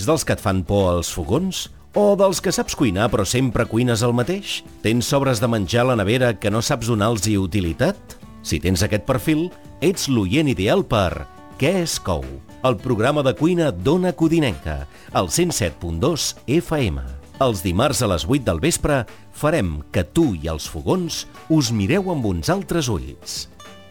dels que et fan por als fogons? O dels que saps cuinar però sempre cuines el mateix? Tens sobres de menjar a la nevera que no saps donar-los utilitat? Si tens aquest perfil, ets l'oient ideal per Què es cou? El programa de cuina d'Ona Codinenca, al 107.2 FM. Els dimarts a les 8 del vespre farem que tu i els fogons us mireu amb uns altres ulls.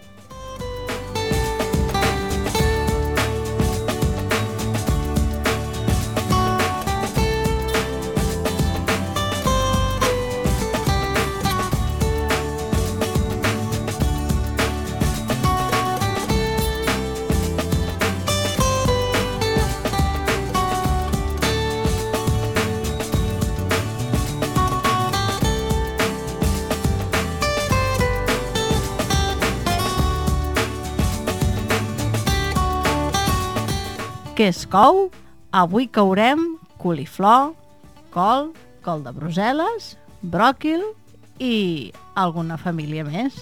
Què es cou? Avui courem coliflor, col de Brussel·les, bròquil i alguna família més.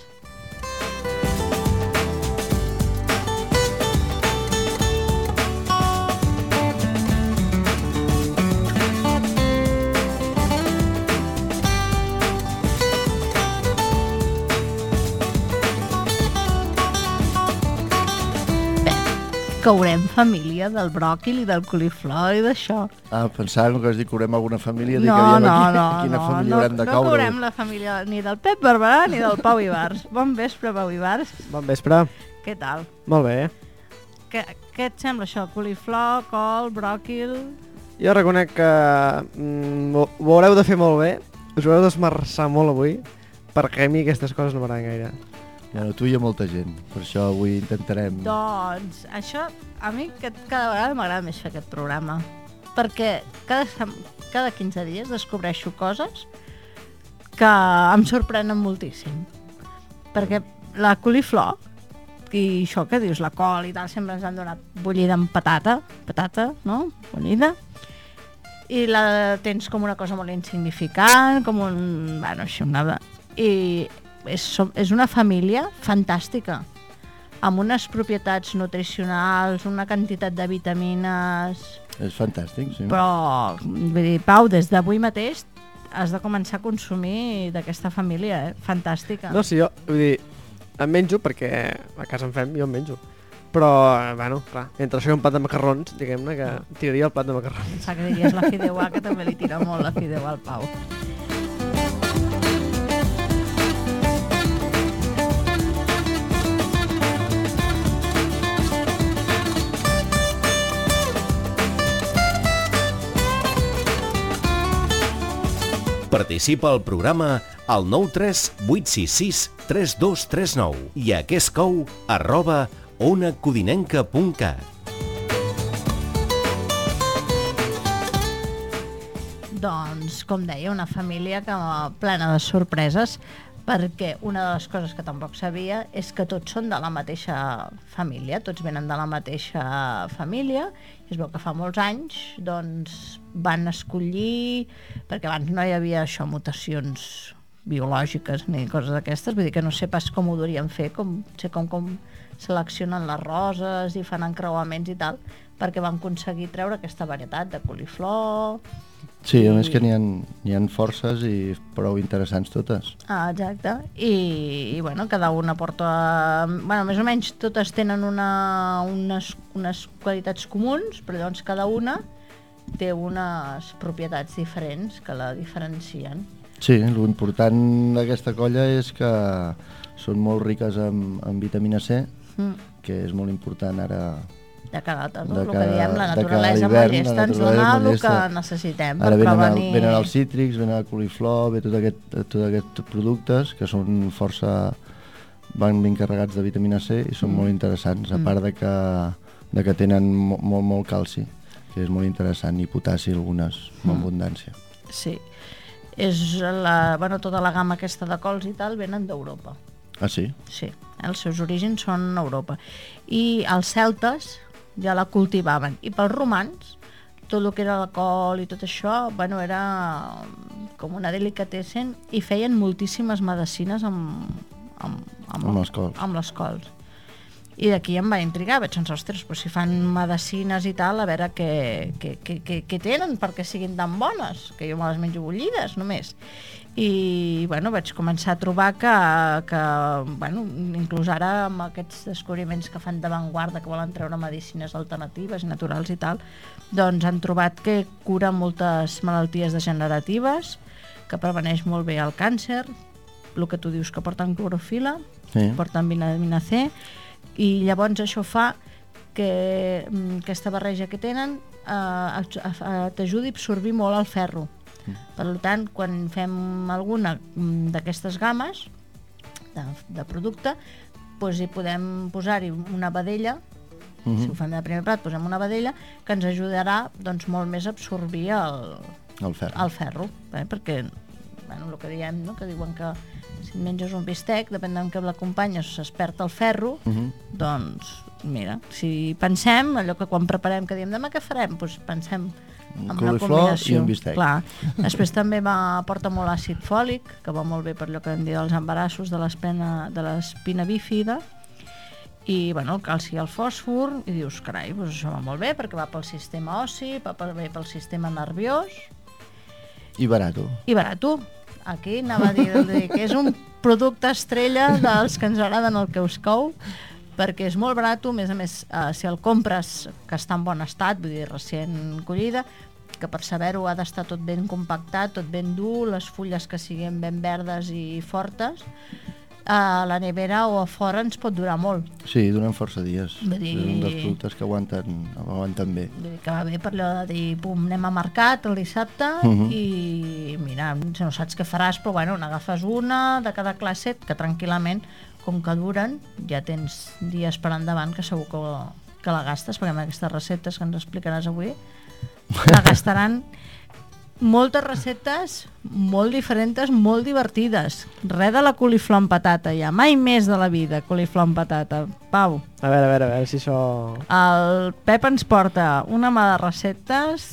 Courem família del bròquil i del coliflor i d'això. Pensàvem que has dit que courem alguna família. No, quina família haurem de caure. No courem la família ni del Pep Barberà ni del Pau Ibars. Bon vespre, Pau Ibars. Bon vespre. Què tal? Molt bé. Què et sembla això? Coliflor, col, bròquil... Jo reconec que ho haureu de fer molt bé, us haureu d'esmerçar molt avui, perquè a mi aquestes coses no m'agraden gaire. Bueno, tu hi ha molta gent, per això avui intentarem... Doncs això, a mi cada vegada m'agrada més fer aquest programa, perquè cada 15 dies descobreixo coses que em sorprenen moltíssim. Perquè la coliflor, i això que dius, la col i tal, sempre ens han donat bullida amb patata, no? Bullida. I la tens com una cosa molt insignificant, com un... bueno, així una... I... És una família fantàstica, amb unes propietats nutricionals, una quantitat de vitamines... És fantàstic, sí. Però, vull dir, Pau, des d'avui mateix has de començar a consumir d'aquesta família, fantàstica. No, sí, jo, vull dir, em menjo perquè a casa en fem, jo em menjo. Però, bueno, clar, entre això i un plat de macarrons, diguem-ne que tiraria el plat de macarrons. Pensava que diries la fideuà, que també li tira molt la fideuà al Pau. Participa al programa al 93 866 3239 i a quescou@onacodinenca.cat. Doncs, com deia, una família plena de sorpreses, perquè una de les coses que tampoc sabia és que tots són de la mateixa família, tots venen de la mateixa família, i es veu que fa molts anys doncs, van escollir, perquè abans no hi havia això, mutacions biològiques ni coses d'aquestes, vull dir que no sé pas com ho durien fer, com seleccionen les roses i fan encreuaments i tal, perquè van aconseguir treure aquesta varietat de coliflor. Sí, a més que n'hi ha forces i prou interessants totes. Exacte, i bueno, cada una porta... Bueno, més o menys totes tenen unes qualitats comuns, però llavors cada una té unes propietats diferents que la diferencien. Sí, l'important d'aquesta colla és que són molt riques en vitamina C, que és molt important ara... De cada data, no? El que diem, la naturalesa modesta ens dona el que necessitem per prevenir... Ara venen els cítrics, venen el coliflor, ve tot aquests productes que són força... van ben carregats de vitamina C i són molt interessants, a part de que tenen molt calci, que és molt interessant, i potassi algunes, amb abundància. Sí. Tota la gamma aquesta de cols i tal venen d'Europa. Ah, sí? Sí, els seus orígens són a Europa. I els celtes ja la cultivaven. I pels romans, tot el que era la col i tot això, bueno, era com una delicatessen, i feien moltíssimes medecines amb les cols. I d'aquí em va intrigar, vaig pensar, ostres, però si fan medicines i tal, a veure què tenen perquè siguin tan bones, que jo me les menjo bullides només. I bueno, vaig començar a trobar que bueno, inclús ara amb aquests descobriments que fan d'avantguarda, que volen treure medicines alternatives, naturals i tal, doncs han trobat que cura moltes malalties degeneratives, que preveneix molt bé el càncer, el que tu dius que porten clorofila, porten vitamina C, i llavors això fa que aquesta barreja que tenen t'ajudi a absorbir molt el ferro. Per tant, quan fem alguna d'aquestes games de producte, doncs hi podem posar-hi una vedella, si ho fem de primer plat, posem una vedella que ens ajudarà doncs, molt més a absorbir el ferro, perquè bueno, el que diem, no? Que diuen que si menges un bistec, depèn de què l'acompanyes, es perd el ferro, doncs mira, si pensem, allò que quan preparem que diem demà què farem, doncs pensem amb una combinació. I un bistec. Clar. Després també porta molt àcid fòlic, que va molt bé per allò que hem dit dels embarassos de l'espina bífida, i bueno, el calci i el fòsfor, i dius, carai, doncs això va molt bé perquè va pel sistema ossi, va bé pel sistema nerviós. I barato. I barato. Aquí anava a dir que és un producte estrella dels que ens agraden el que us cou, perquè és molt barat, a més, si el compres que està en bon estat, vull dir, recient collida, que per saber-ho ha d'estar tot ben compactat, tot ben dur, les fulles que siguin ben verdes i fortes, a la nevera o a fora ens pot durar molt. Sí, duren força dies. Vull dir... És un dels productes que aguanten bé. Vull dir que va bé per allò de dir, pum, anem a mercat el dissabte i mira, no saps què faràs, però bueno, n'agafes una de cada classe que tranquil·lament, com que duren, ja tens dies per endavant que segur que la gastes, perquè amb aquestes receptes que ens explicaràs avui la gastaran. Moltes receptes molt diferents, molt divertides. Res de la coliflor amb patata ja, mai més de la vida coliflor amb patata. Pau, a veure si això... El Pep ens porta una mà de receptes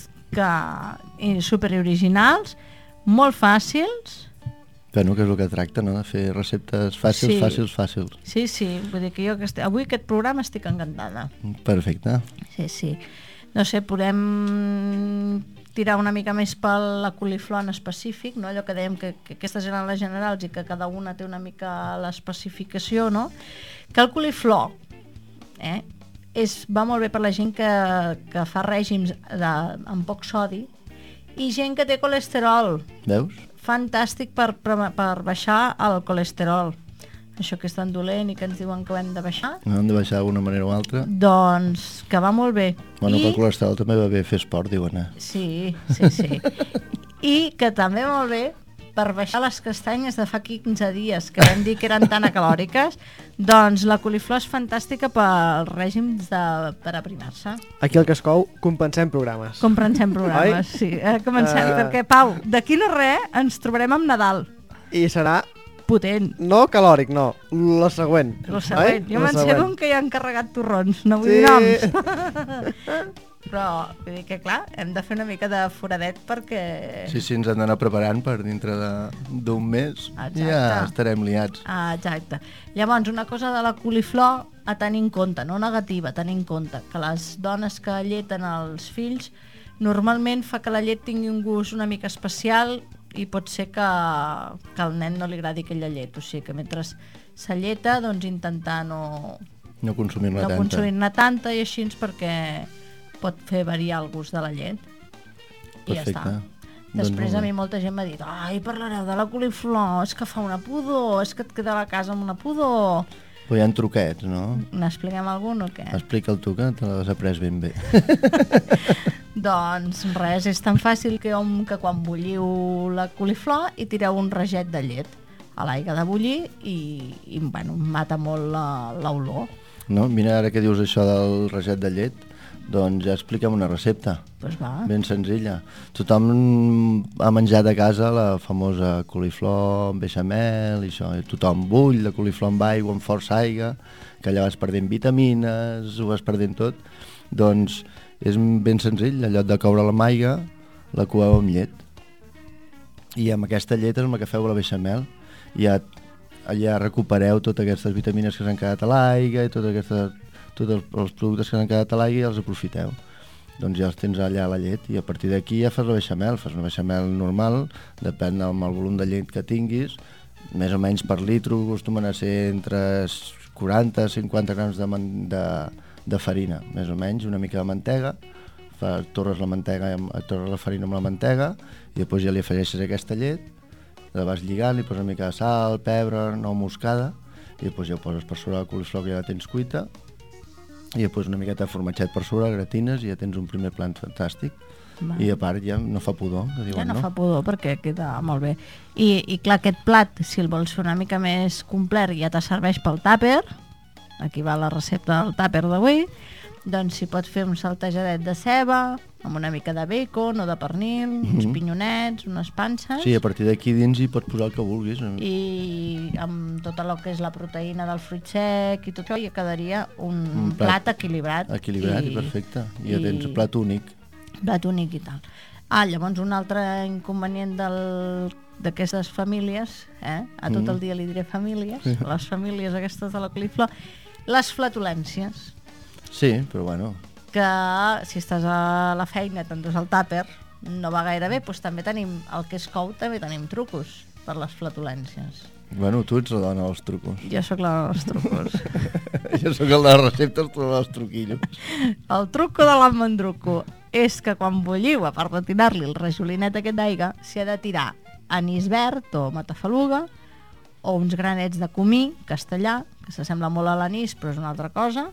superoriginals, molt fàcils. Bueno, que és el que tracta, no? De fer receptes fàcils. Sí, vull dir que jo avui aquest programa estic encantada. Perfecte. Sí. No sé, podem tirar una mica més per la coliflor en específic, no? Allò que dèiem que aquestes eren les generals i que cada una té una mica l'especificació, no? Que el coliflor va molt bé per la gent que fa règims amb poc sodi i gent que té colesterol. Veus? Fantàstic per baixar el colesterol. Això que és tan dolent i que ens diuen que ho hem de baixar. No hem de baixar d'una manera o altra. Doncs que va molt bé. Bueno, pel colesterol també va bé fer esport, diuen. Sí. I que també va molt bé per baixar les castanyes de fa 15 dies, que vam dir que eren tan acalòriques. Doncs la coliflor és fantàstica per règims per aprimar-se. Aquí el que es cou, compensem programes. Sí. Comencem, perquè, Pau, d'aquí no res ens trobarem amb Nadal. I serà... potent. No calòric, no. La següent. Jo me'n sé d'un que ja han carregat torrons. No vull dir noms. Però, vull dir que clar, hem de fer una mica de foradet perquè... Sí, ens han d'anar preparant per dintre d'un mes. Exacte. Ja estarem liats. Exacte. Llavors, una cosa de la coliflor a tenir en compte, no negativa, a tenir en compte, que les dones que lleten els fills normalment fa que la llet tingui un gust una mica especial i pot ser que al nen no li agradi aquella llet, o sigui que mentre s'alleta doncs intentar no consumir-ne tanta i així perquè pot fer variar el gust de la llet. I ja està. Després a mi molta gent m'ha dit parlareu de la coliflor, és que fa una pudor, és que et queda a la casa amb una pudor. Però hi ha truquets, no? N'expliquem algun o què? Explica'l tu, que te l'has après ben bé. Doncs res, és tan fàcil que quan bulliu la coliflor hi tireu un raget de llet a l'aigua de bullir i bueno, mata molt l'olor. No? Mira, ara que dius això del raget de llet, doncs ja expliquem una recepta. Pues va. Ben senzilla. Tothom ha menjat a casa la famosa coliflor amb beixamel i això. Tothom bull la coliflor amb aigua, amb força aigua, que allà vas perdent vitamines, ho vas perdent tot. Doncs és ben senzill, en lloc de coure-la amb aigua, la coeu amb llet. I amb aquesta llet és amb la que feu la beixamel. I ja allà recupereu totes aquestes vitamines que s'han quedat a l'aigua i tots els productes que s'han quedat a l'aigua i els aprofiteu. Doncs ja els tens allà a la llet i a partir d'aquí ja fas una beixamel normal, depèn del volum de llet que tinguis, més o menys per litro acostumen a ser entre 40 i 50 grams de farina, més o menys, una mica de mantega, torres la farina amb la mantega i després ja li afegeixes aquesta llet, la vas lligant, li poses una mica de sal, pebre, nou moscada i després ja ho poses per sobre la coliflor que ja la tens cuita i després una miqueta de formatget per sobre, gratines i ja tens un primer plat fantàstic. I a part ja no fa pudor, que diuen, ja no fa pudor perquè queda molt bé. I clar, aquest plat, si el vols fer una mica més complet, ja te serveix pel tàper. Aquí va la recepta del tàper d'avui. Doncs s'hi pot fer un saltejadet de ceba, amb una mica de bacon o de pernil, uns pinyonets, unes panses... Sí, a partir d'aquí dins hi pots posar el que vulguis. I amb tot el que és la proteïna del fruit sec i tot això, ja quedaria un plat equilibrat. Equilibrat i perfecte. I ja tens plat únic. Plat únic i tal. Llavors un altre inconvenient d'aquestes famílies, a tot el dia li diré famílies, les famílies aquestes de la coliflor, les flatulències. Sí, però bueno... Que si estàs a la feina, t'endús el tàper, no va gaire bé, doncs també tenim, el que és cou, també tenim trucos per les flatulències. Bueno, tu ets la dona dels trucos. Jo sóc la dona dels trucos. Jo sóc el de les receptes, tu els truquillos. El truco de l'amandruco és que quan bulliu, a part de tirar-li el rajolinet aquest d'aigua, s'hi ha de tirar anís verd o matafaluga, o uns granets de comí castellà, que s'assembla molt a l'anís, però és una altra cosa,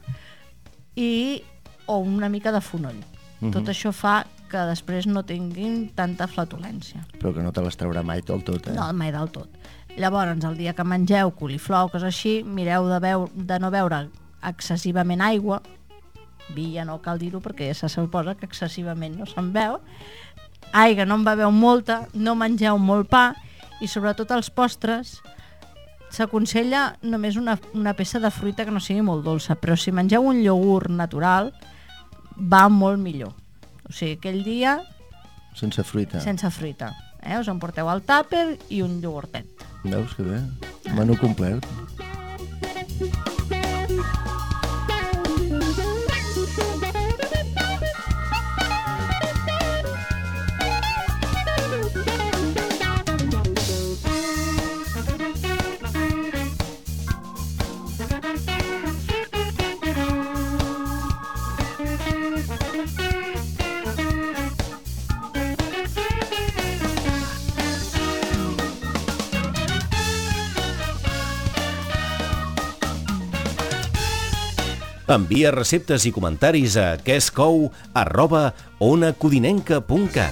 o una mica de fonoll. Tot això fa que després no tinguin tanta flatulència. Però que no te les traurà mai del tot, No, mai del tot. Llavors, el dia que mengeu coliflor o coses així, mireu de no beure excessivament aigua. Vi ja no cal dir-ho perquè ja se suposa que excessivament no se'n veu. Aigua no en beveu molta, no mengeu molt pa i sobretot els postres s'aconsella només una peça de fruita que no sigui molt dolça, però si mengeu un iogurt natural va molt millor. O sigui, aquell dia... Sense fruita. Sense fruita. Us emporteu el tàper i un iogurtet. Veus que bé? Menú complet. Envia receptes i comentaris a quescou@onacodinenca.cat.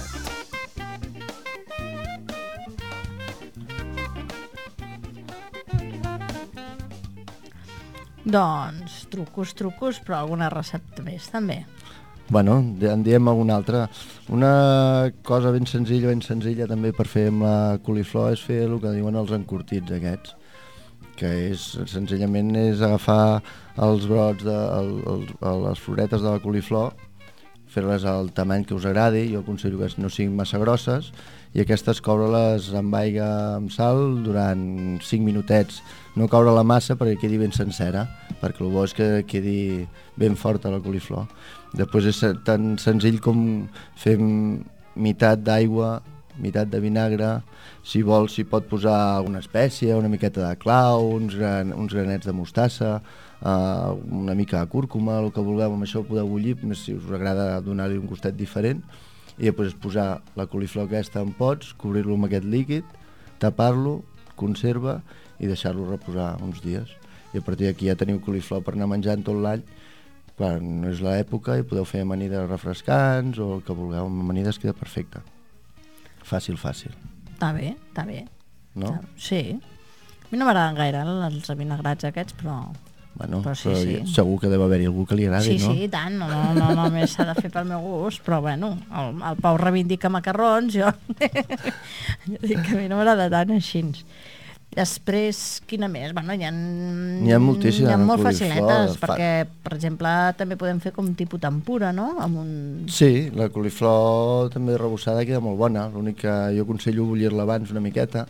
Doncs trucos, però alguna recepta més també. Bueno, en diem alguna altra. Una cosa ben senzilla també per fer amb la coliflor és fer el que diuen els encurtits aquests, que senzillament és agafar els brots, les floretes de la coliflor, fer-les al tamany que us agradi, jo aconsello que no siguin massa grosses, i aquestes coure-les amb aigua amb sal durant 5 minutets, no coure la massa perquè quedi ben sencera, perquè el bo és que quedi ben forta la coliflor. Després és tan senzill com fer meitat d'aigua, meitat de vinagre, si vols s'hi pot posar alguna espècia, una miqueta de clau, uns granets de mostassa, una mica de cúrcuma, el que vulgueu, amb això ho podeu bullir, si us agrada donar-li un gustet diferent, i després posar la coliflor aquesta en pots, cobrir-lo amb aquest líquid, tapar-lo, conserva i deixar-lo reposar uns dies. I a partir d'aquí ja teniu coliflor per anar menjant tot l'any, quan no és l'època, i podeu fer amanides refrescants o el que vulgueu, amb amanides queda perfecte. Fàcil. Està bé. No? Sí. A mi no m'agraden gaire els vinagrats aquests, però... Bueno, però sí. Segur que deu haver-hi algú que li agradi, no? Sí, i tant. No, més s'ha de fer pel meu gust, però bueno, el Pau reivindica macarrons, jo dic que a mi no m'agrada tant així. Després, quina més? Bueno, hi ha moltíssimes. Hi ha molt faciletes, perquè, per exemple, també podem fer com tipus tempura, no? Sí, la coliflor també rebossada queda molt bona. L'únic que jo aconsello bullir-la abans una miqueta,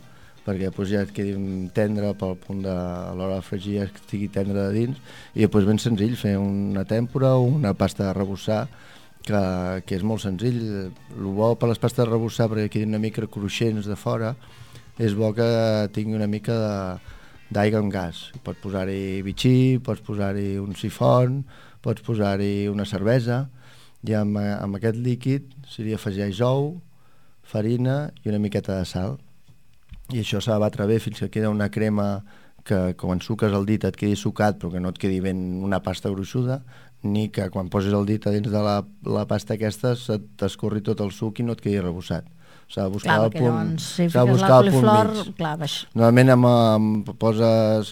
perquè doncs, ja et quedi tendre pel punt de a l'hora de fregir, ja estigui tendre de dins, i després ben senzill fer una tèmpora o una pasta de rebussar, que és molt senzill. El bo per les pastes de rebussar, perquè quedin una mica cruixents de fora, és bo que tingui una mica d'aigua amb gas. Pots posar-hi bitxí, pots posar-hi un sifon, pots posar-hi una cervesa, i amb aquest líquid s'hi afegeix ou, farina i una miqueta de sal. I això s'ha de batre bé fins que queda una crema que quan suques el dit et quedi sucat però que no et quedi ben una pasta gruixuda, ni que quan poses el dit a dins de la pasta aquesta t'escorri tot el suc i no et quedi rebussat. S'ha de buscar el punt, s'ha de buscar el punt mig. Normalment poses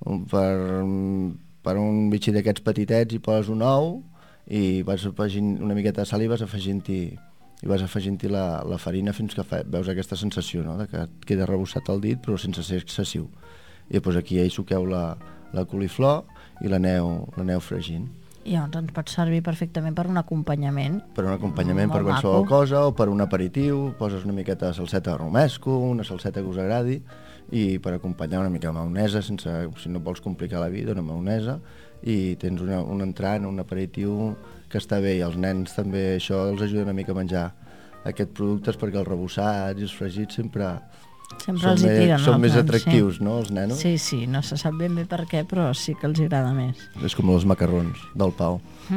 per un bitxí d'aquests petitets i poses un ou i vas afegint una miqueta de sal i vas afegint-hi la farina fins que veus aquesta sensació, no? De que et queda rebussat el dit però sense ser excessiu. I després aquí ja hi suqueu la coliflor i l'aneu fregint. I llavors ens pot servir perfectament per un acompanyament. Per un acompanyament, per qualsevol cosa, o per un aperitiu, poses una miqueta de salseta de romesco, una salseta que us agradi, i per acompanyar una mica de maonesa, si no vols complicar la vida, una maonesa, i tens un entrant, un aperitiu que està bé, i els nens també això els ajuda una mica a menjar aquests productes, perquè els rebussats i els fregits sempre els hi tiren, són més atractius, no, els nenos? Sí, no se sap ben bé per què, però sí que els agrada més. És com els macarrons del Pau.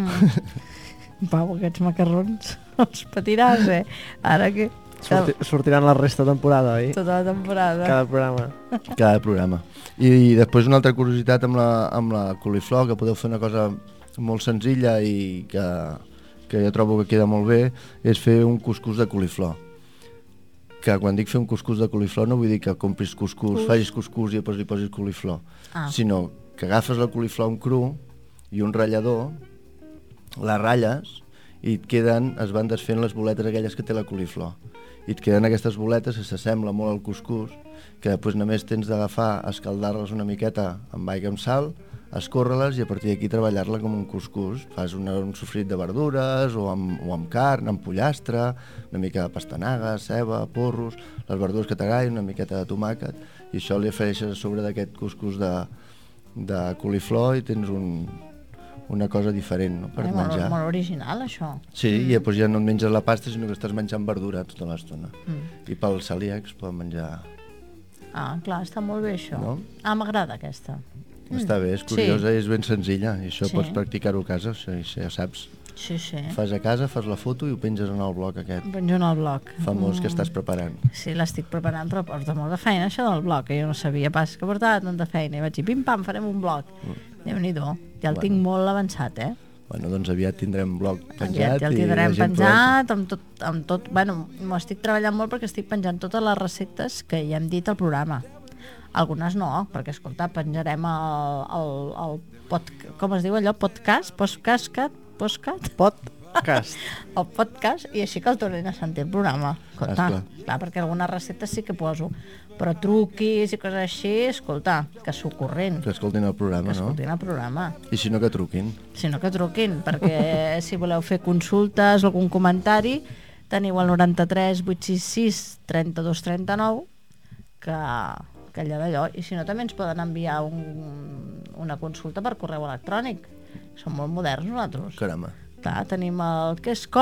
Pau, aquests macarrons els patiràs, Ara que... Sortiran la resta de temporada, oi? Tota la temporada. Cada programa. I després una altra curiositat amb la coliflor, que podeu fer una cosa molt senzilla i que jo trobo que queda molt bé, és fer un cuscús de coliflor. Que quan dic fer un cuscús de coliflor no vull dir que compris cuscús, facis cuscús i després li posis coliflor, sinó que agafes la coliflor en cru i un ratllador, la ratlles i es van desfent les boletes aquelles que té la coliflor. I et queden aquestes boletes que s'assembla molt al cuscús, que després només tens d'agafar, escaldar-les una miqueta amb aigua amb sal, escórrer-les i a partir d'aquí treballar-la com un cuscús. Fas un sofrit de verdures o amb carn, amb pollastre, una mica de pastanaga, ceba, porros, les verdures que t'agradin, una miqueta de tomàquet, i això li afegeixes a sobre d'aquest cuscús de coliflor i tens una cosa diferent, no?, per menjar. Molt original, això. Sí, i després ja no et menges la pasta, sinó que estàs menjant verdura tota l'estona. I pels celíacs poden menjar... Clar, està molt bé això. No? M'agrada aquesta. Està bé, és curiosa i és ben senzilla, i això pots practicar-ho a casa, això ja saps. Sí. Fas a casa, fas la foto i ho penges en el blog aquest. Penjo en el blog. Famós que estàs preparant. Sí, l'estic preparant, però porta molt de feina això del blog, que jo no sabia pas que portava tanta feina. I vaig dir, pim-pam, farem un blog. Déu-n'hi-do, ja el tinc molt avançat, Bueno, doncs aviat tindrem blog penjat. Ja el tindrem penjat, amb tot... Bueno, m'ho estic treballant molt perquè estic penjant totes les receptes que ja hem dit al programa. Algunes no, perquè, escolta, penjarem el com es diu allò? Podcast? El podcast, i així que el tornin a sentir el programa. Escolta, clar, perquè algunes receptes sí que poso, però truquis i coses així, escolta, que s'ho corrent. Que escoltin el programa, no? Que escoltin el programa. I si no, que truquin. Si no, que truquin, perquè si voleu fer consultes o algun comentari, teniu el 93 866 32 39, que allà d'allò, i si no també ens poden enviar una consulta per correu electrònic. Som molt moderns nosaltres. Caramba. Clar, tenim el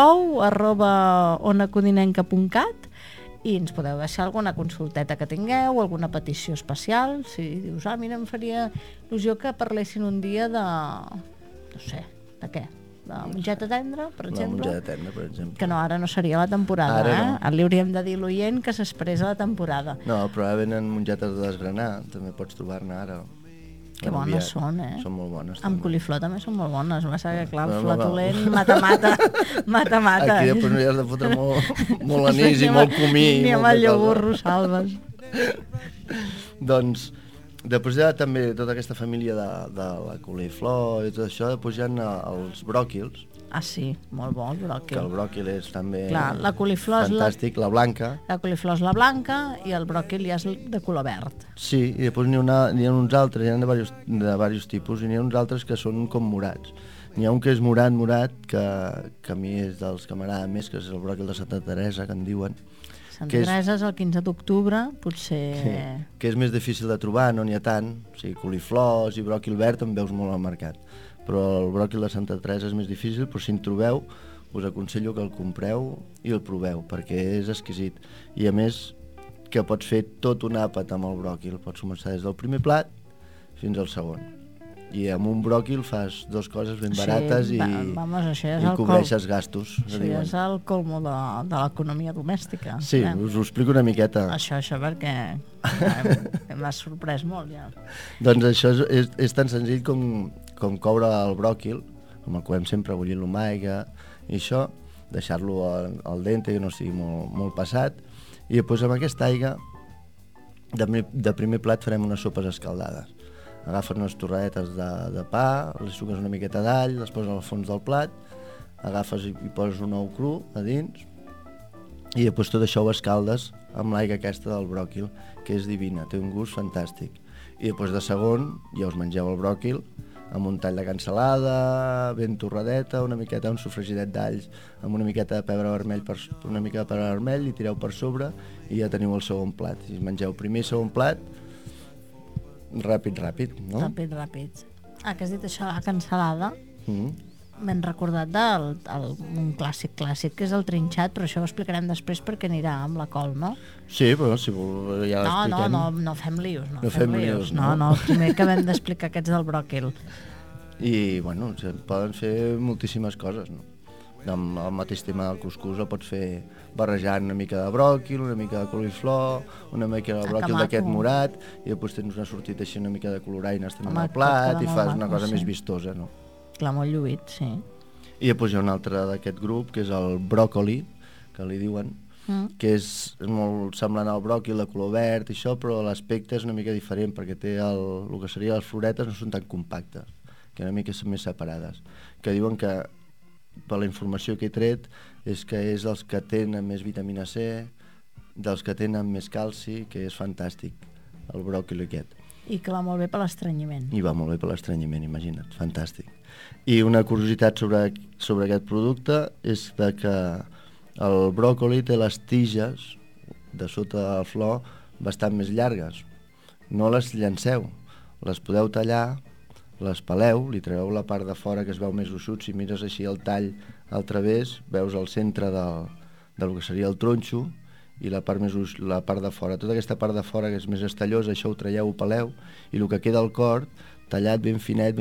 quescou@onacodinenca.cat i ens podeu deixar alguna consulteta que tingueu, alguna petició especial, si dius, mira, em faria il·lusió que parlessin un dia de... no sé, de què? De mongeta tendra, per exemple? La mongeta tendra, per exemple. Que no, ara no seria la temporada, no. Li hauríem de dir l'oient que s'expressa la temporada. No, però ara venen mongetes de desgranar, també pots trobar-ne ara. Que bones són, Són molt bones. Amb coliflor també són molt bones, va ser que clar, el flatulent mata. Aquí després no hi has de fotre molt anís i molt comí. Ni amb el iogurt Rosalbes. Doncs, després hi ha també tota aquesta família de la coliflor i tot això, després hi ha els bròquils. Sí, molt bo el bròquil. Que el bròquil és també la coliflor fantàstic, la blanca. La coliflor és la blanca i el bròquil ja és de color verd. Sí, i després n'hi ha uns altres, hi ha de diversos tipus, i n'hi ha uns altres que són com morats. N'hi ha un que és morat, que a mi és dels que m'agrada més, que és el bròquil de Santa Teresa, que en diuen, Santa Teresa és el 15 d'octubre, potser... que és més difícil de trobar, no n'hi ha tant. O sigui, coliflors i bròquil verd en veus molt al mercat. Però el bròquil de Santa Teresa és més difícil, però si en trobeu, us aconsello que el compreu i el proveu, perquè és exquisit. I a més, que pots fer tot un àpat amb el bròquil. Pots començar des del primer plat fins al segon. I amb un bròquil fas dues coses ben barates i cobreixes gastos. Això ja és el colmo de l'economia domèstica. Sí, us ho explico una miqueta. Això perquè m'ha sorprès molt, ja. Doncs això és tan senzill com coure el bròquil, com el coem sempre bullint-lo amb aigua, i això, deixar-lo al dente, que no sigui molt passat, i després amb aquesta aigua, de primer plat farem unes sopes escaldades. Agafes unes torradetes de pa, les suques una miqueta d'all, les poses al fons del plat, agafes i poses un ou cru a dins i després tot això ho escaldes amb l'aigua aquesta del bròquil, que és divina, té un gust fantàstic. I després de segon ja us mengeu el bròquil amb un tall de cansalada, ben torradeta, una miqueta, un sofregidet d'alls amb una miqueta de pebre vermell, una mica de pebre vermell, i tireu per sobre i ja teniu el segon plat. Si mengeu primer i segon plat, ràpid, no? Ràpid. Que has dit això, la cansalada, m'hem recordat un clàssic, que és el trinxat, però això ho explicarem després perquè anirà amb la col, no? Sí, però si vol ja l'expliquem. No fem lius, no fem lius. No, primer acabem d'explicar aquests del bròquil. I, bueno, poden fer moltíssimes coses, no? Amb el mateix tema del cuscús el pots fer barrejant una mica de bròquil, una mica de coliflor, una mica de bròquil d'aquest morat, i després tens una sortida així una mica de coloraines també al plat i fas una cosa més vistosa, no? Clar, molt lluït, sí. I després hi ha un altre d'aquest grup, que és el bròcoli, que li diuen, que és molt semblant al bròquil de color verd i això, però l'aspecte és una mica diferent, perquè té el que seria les floretes no són tan compactes, que una mica són més separades, que diuen que per la informació que he tret és que és els que tenen més vitamina C, dels que tenen més calci, que és fantàstic el bròquil aquest. I que va molt bé per l'estrenyiment. I va molt bé per l'estrenyiment, imagina't, fantàstic. I una curiositat sobre aquest producte és que el bròcoli té les tiges de sota de la flor bastant més llargues. No les llanceu, les podeu tallar, les peleu, li treu la part de fora que es veu més gruixut, si mires així el tall al través, veus el centre del que seria el tronxo i la part de fora. Tota aquesta part de fora que és més estallosa, això ho traieu, ho peleu, i el que queda al cor, tallat ben finet,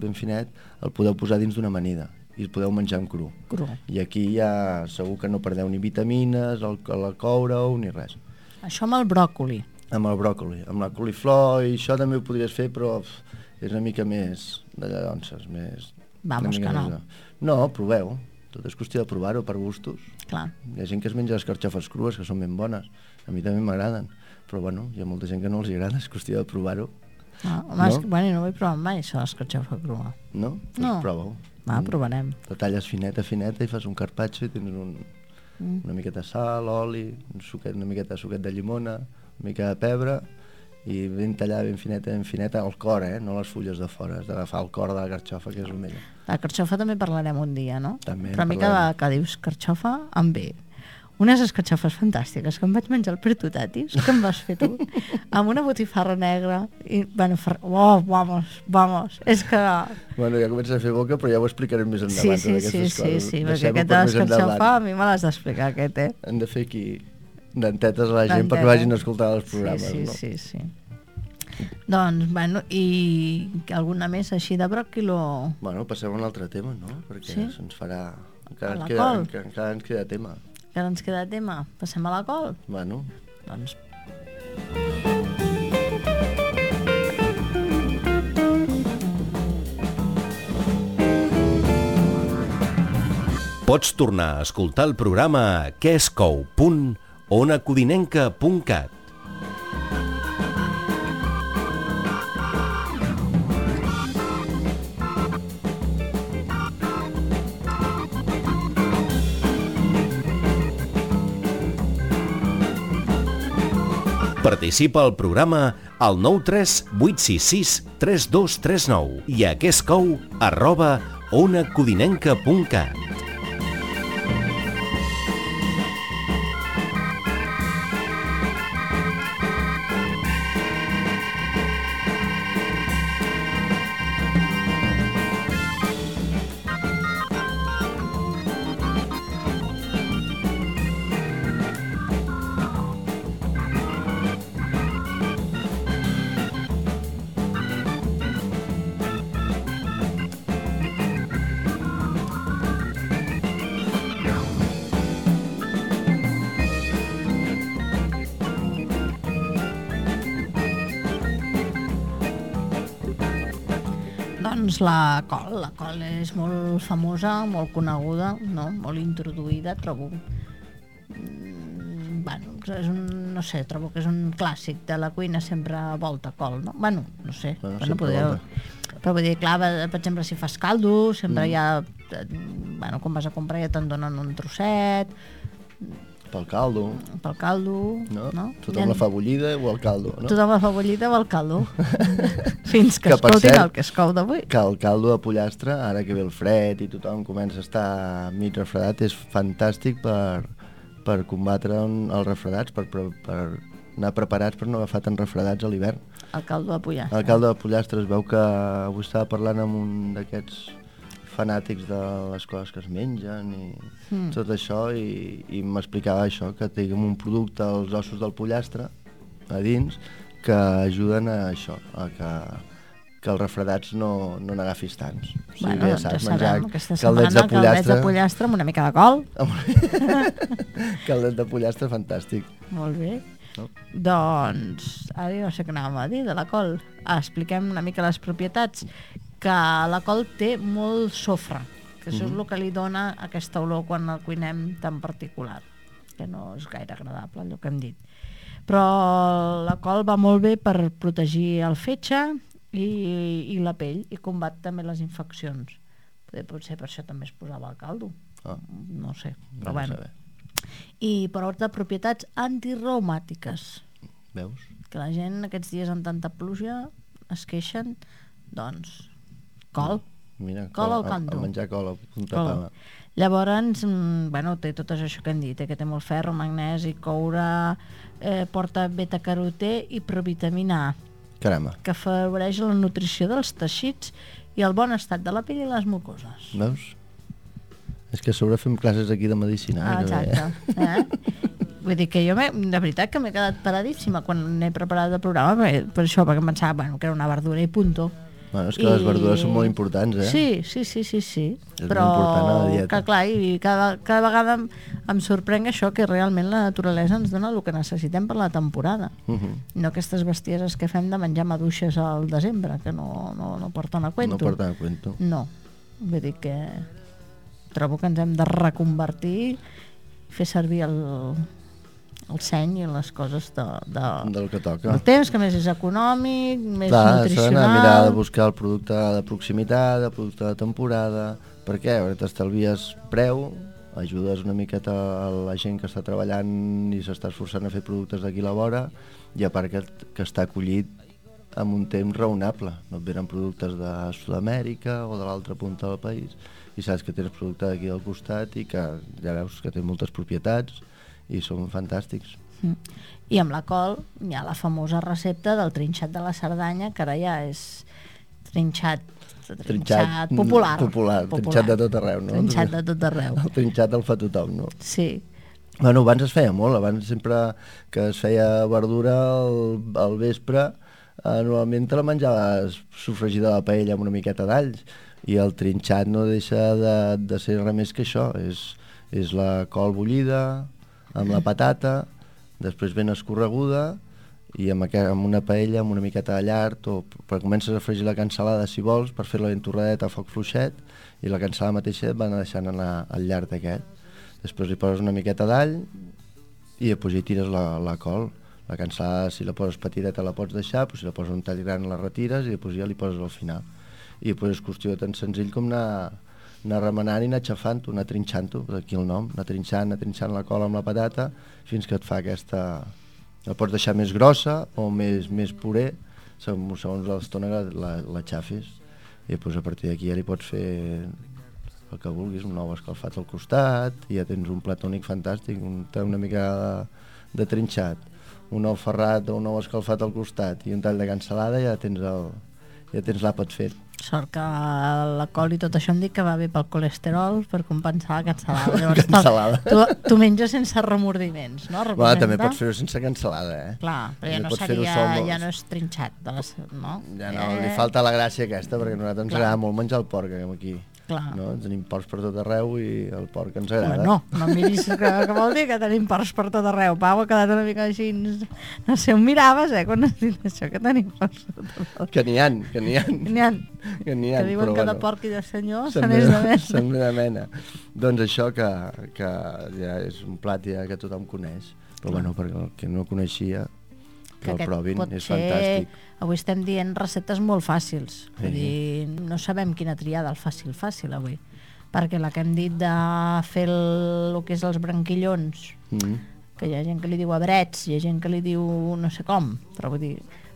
el podeu posar dins d'una amanida i el podeu menjar en cru. I aquí ja segur que no perdeu ni vitamines, la coure-ho, ni res. Això amb el bròcoli. Amb el bròcoli, amb la coliflor i això també ho podries fer, però és una mica més de lladonses, més... Vamos que no. No, proveu. Tot és qüestió de provar-ho per gustos. Clar. Hi ha gent que es menja les carxofes crues, que són ben bones. A mi també m'agraden. Però, bueno, hi ha molta gent que no els agrada, és qüestió de provar-ho. No ho he provat mai, això, l'escarxofa crua. No? Doncs prova-ho. Provarem. La talles fineta i fas un carpaccio i tens una miqueta de sal, oli, una miqueta de suquet de llimona, una mica de pebre, i ben tallada, ben fineta, el cor, no les fulles de fora. Has d'agafar el cor de la carxofa, que és el millor. La carxofa també parlarem un dia, no? També però a mi que dius carxofa, em ve unes escarxofes fantàstiques que em vaig menjar al Pertutatis, que em vas fer tu, amb una botifarra negra, i, bueno, vamos, és que... Bueno, ja comença a fer boca, però ja ho explicarem més endavant. Sí, perquè aquesta escarxofa a mi me l'has d'explicar, Hem de fer aquí dentetes a la gent perquè vagin a escoltar els programes, no? Sí. Doncs, bueno, i alguna més així de bròquil o...? Bueno, passem a un altre tema, no? Perquè se'ns farà... Encara ens queda tema. Encara ens queda tema. Passem a la col? Bueno. Doncs... Pots tornar a escoltar el programa a quescou.onacodinenca.cat. Participa al programa al 93 866 3239 i a quescou@onacodinenca.cat. Doncs la col és molt famosa, molt coneguda, no? Molt introduïda, trobo. Bueno, no sé, trobo que és un clàssic de la cuina, sempre volta col, no? Bueno, no sé. Bueno, però vull dir, clar, per exemple, si fas caldo, sempre ja, bueno, quan vas a comprar ja te'n donen un trosset. Pel caldo. Pel caldo, no? Tothom la fa bullida o el caldo, no? Tothom la fa bullida o el caldo. Fins que per escoltin cert, el que es cou d'avui. Que el caldo de pollastre, ara que ve el fred i tothom comença a estar mig refredat, és fantàstic per combatre els refredats, per anar preparats per no agafar tan refredats a l'hivern. El caldo de pollastre. El caldo de pollastre, es veu que avui estava parlant amb un d'aquests fanàtics de les coses que es mengen i tot això, i m'explicava això, que tenim un producte als ossos del pollastre a dins que ajuden a això, a que els refredats no n'agafis tants. O sigui, Bueno, ja doncs saps, ja menjar sabem, aquesta setmana caldets de pollastre amb una mica de col. Caldets de pollastre fantàstic. Molt bé. No? Doncs, ara no sé què anàvem a dir de la col. Expliquem una mica les propietats. Que la col té molt sofre, que això és el que li dona aquesta olor quan el cuinem tan particular, que no és gaire agradable, allò que hem dit. Però la col va molt bé per protegir el fetge i la pell, i combat també les infeccions. Potser per això també es posava al caldo. No sé, però bueno. I per ordre de propietats antireumàtiques. Veus? Que la gent aquests dies amb tanta pluja es queixen, doncs col. Mira, col al canto. A menjar col, a punta pama. Llavors, bueno, té tot això que hem dit, que té molt ferro, magnesi, coure, porta beta-carotè i provitamina A. Caramba. Que afavoreix la nutrició dels teixits i el bon estat de la pell i les mucoses. Veus? És que a sobre fem classes aquí de medicina. Exacte. Vull dir que jo, de veritat, que m'he quedat paradíssima quan he preparat el programa, per això, perquè em pensava, bueno, que era una verdura i punto. Bueno, és que les verdures són molt importants, eh? Sí. És però, molt important a la dieta. que clar, i cada vegada em sorprèn això, que realment la naturalesa ens dona el que necessitem per la temporada. No aquestes bestieses que fem de menjar maduixes al desembre, que no porten a cuento. No porten a cuento. No. Vull dir que trobo que ens hem de reconvertir, fer servir el seny i les coses del que toca. El temps, que més és econòmic, més nutricional. S'ha d'anar a mirar de buscar el producte de proximitat, el producte de temporada, perquè t'estalvies preu, ajudes una miqueta a la gent que està treballant i s'està esforçant a fer productes d'aquí a la vora, i a part que està acollit amb un temps raonable. No et venen productes de Sud-amèrica o de l'altra punta del país, i saps que tens producte d'aquí al costat i que ja veus que té moltes propietats i són fantàstics. I amb la col hi ha la famosa recepta del trinxat de la Cerdanya, que ara ja és trinxat popular. Trinxat de tot arreu, no? Trinxat de tot arreu. El trinxat el fa tothom, no? Sí. Bueno, abans es feia molt, abans sempre que es feia verdura al vespre, normalment te la menjaves sofregida a la paella amb una miqueta d'alls, i el trinxat no deixa de ser res més que això, és la col bullida amb la patata, després ben escorreguda, i amb una paella, amb una miqueta de llard, però comences a fregir la cansalada si vols, per fer-la ben torradeta a foc fluixet, i la cansalada mateixa et va anar deixant anar al llard aquest. Després li poses una miqueta d'all i després hi tires la col. La cansalada, si la poses petiteta la pots deixar, però si la poses un tall gran la retires i després ja li poses al final. I després és qüestió tan senzill com anar remenant i anar xafant-ho, anar trinxant-ho, d'aquí el nom, anar trinxant la col amb la patata fins que et fa aquesta... La pots deixar més grossa o més puré, segons l'estona que la xafis. I després a partir d'aquí ja li pots fer el que vulguis, un ou escalfat al costat, i ja tens un plat únic fantàstic, una mica de trinxat, un ou ferrat o un ou escalfat al costat i un tall de cansalada, ja tens l'àpat fet. Sort que la col i tot això em dic que va bé pel colesterol, per compensar la cansalada. Llavors, tu menges sense remordiments, no? Bueno, també pots fer-ho sense cansalada, eh? Clar, però ja no és trinxat, no? Ja no, li falta la gràcia aquesta, perquè a nosaltres ens agrada molt menjar el porc aquí. Clar. No? Tenim porcs per tot arreu i el porc ens agrada. No miris que vol dir que tenim porcs per tot arreu. Pau, ha quedat una mica així... No sé on miraves, quan has dit això, que tenim porcs per tot arreu. Que n'hi ha. N'hi ha. Que diuen que de porc i de senyor se n'és de mena. Se'n ve de mena. Doncs això que ja és un plat ja que tothom coneix. Però bueno, perquè el que no coneixia, que el provin, és fantàstic. Avui estem dient receptes molt fàcils. Vull dir, no sabem quina triar del fàcil avui. Perquè la que hem dit de fer el que és els branquillons, que hi ha gent que li diu abrets, hi ha gent que li diu no sé com, però vull dir,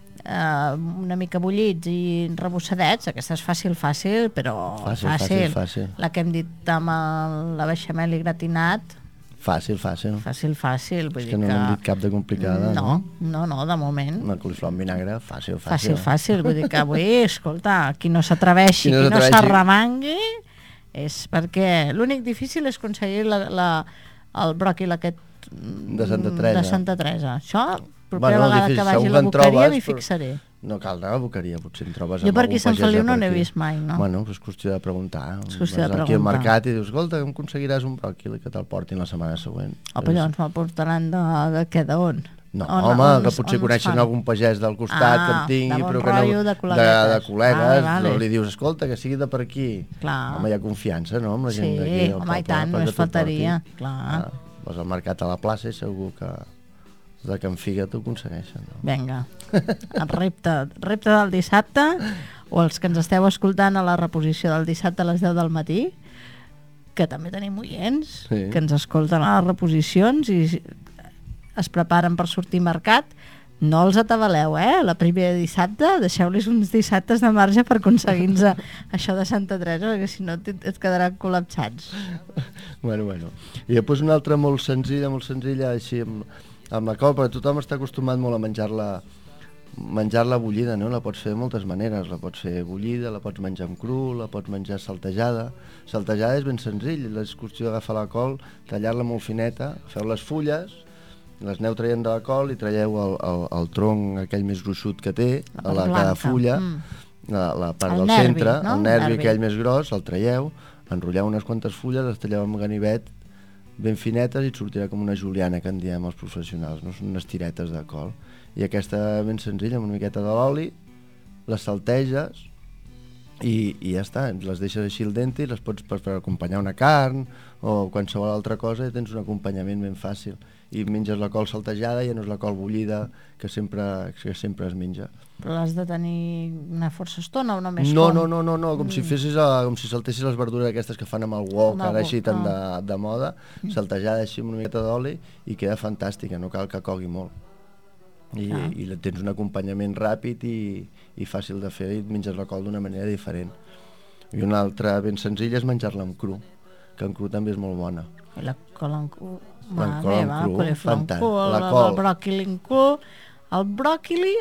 una mica bullits i rebossadets, aquesta és fàcil, però fàcil. La que hem dit amb la beixamel i gratinat, Fàcil. Vull És que no n'hem dit cap de complicada. No, de moment. Una coliflor amb vinagre, fàcil. Fàcil, vull dir que avui, escolta, qui no s'atreveixi, qui no s'arremangui, és perquè l'únic difícil és aconseguir el bròquil aquest de Santa Teresa. Això, propera vegada que vagi a la boqueria m'hi fixaré. No cal anar a la boqueria, potser en trobes jo per aquí Sant Feliu no n'he vist mai, no? Bueno, és qüestió de preguntar. Vas aquí al mercat i dius, escolta, com aconseguiràs un bròquil que te'l portin la setmana següent? Però llavors me'l portaran de què, d'on? No, home, que potser coneixen algun pagès del costat que en tingui, però que no... de col·legues, però li dius, escolta, que sigui de per aquí. Home, hi ha confiança, no?, amb la gent d'aquí. Sí, home, i tant, no es faltaria, clar. Vas al mercat a la plaça i segur que de Can Figa t'ho aconsegueixen. Vinga, el repte del dissabte, o els que ens esteu escoltant a la reposició del dissabte a les 10 del matí, que també tenim oients, que ens escolten a les reposicions i es preparen per sortir a mercat. No els atabaleu, la primera dissabte, deixeu-los uns dissabtes de marge per aconseguir-nos això de Santa Teresa, perquè si no et quedaran col·lapsats. Bueno. I després una altra molt senzilla, així amb la col, perquè tothom està acostumat molt a menjar-la bullida, no? La pots fer de moltes maneres, la pots fer bullida, la pots menjar amb cru, la pots menjar saltejada. Saltejada és ben senzill, és qüestió d'agafar la col, tallar-la molt fineta, feu les fulles, les aneu traient de la col i traieu el tronc aquell més gruixut que té, a cada fulla, la part del centre, el nervi aquell més gros, el traieu, enrotlleu unes quantes fulles, les talleu amb ganivet ben finetes i et sortirà com una juliana, que en diem els professionals, no? Són unes tiretes de col. I aquesta ben senzilla, amb una miqueta de l'oli, les salteges i ja està, les deixes així al dente i les pots per acompanyar una carn o qualsevol altra cosa i tens un acompanyament ben fàcil. I menges la col saltejada, ja no és la col bullida que sempre es menja. Però l'has de tenir una força estona o només No, com si saltessis les verdures aquestes que fan amb el wok, ara així tan de moda, saltejada així amb una miqueta d'oli i queda fantàstica, no cal que cogui molt. I tens un acompanyament ràpid i fàcil de fer i menges la col d'una manera diferent. I una altra ben senzilla és menjar-la amb cru, que en cru també és molt bona. I la col en cru, el bròquili en cru, el bròquili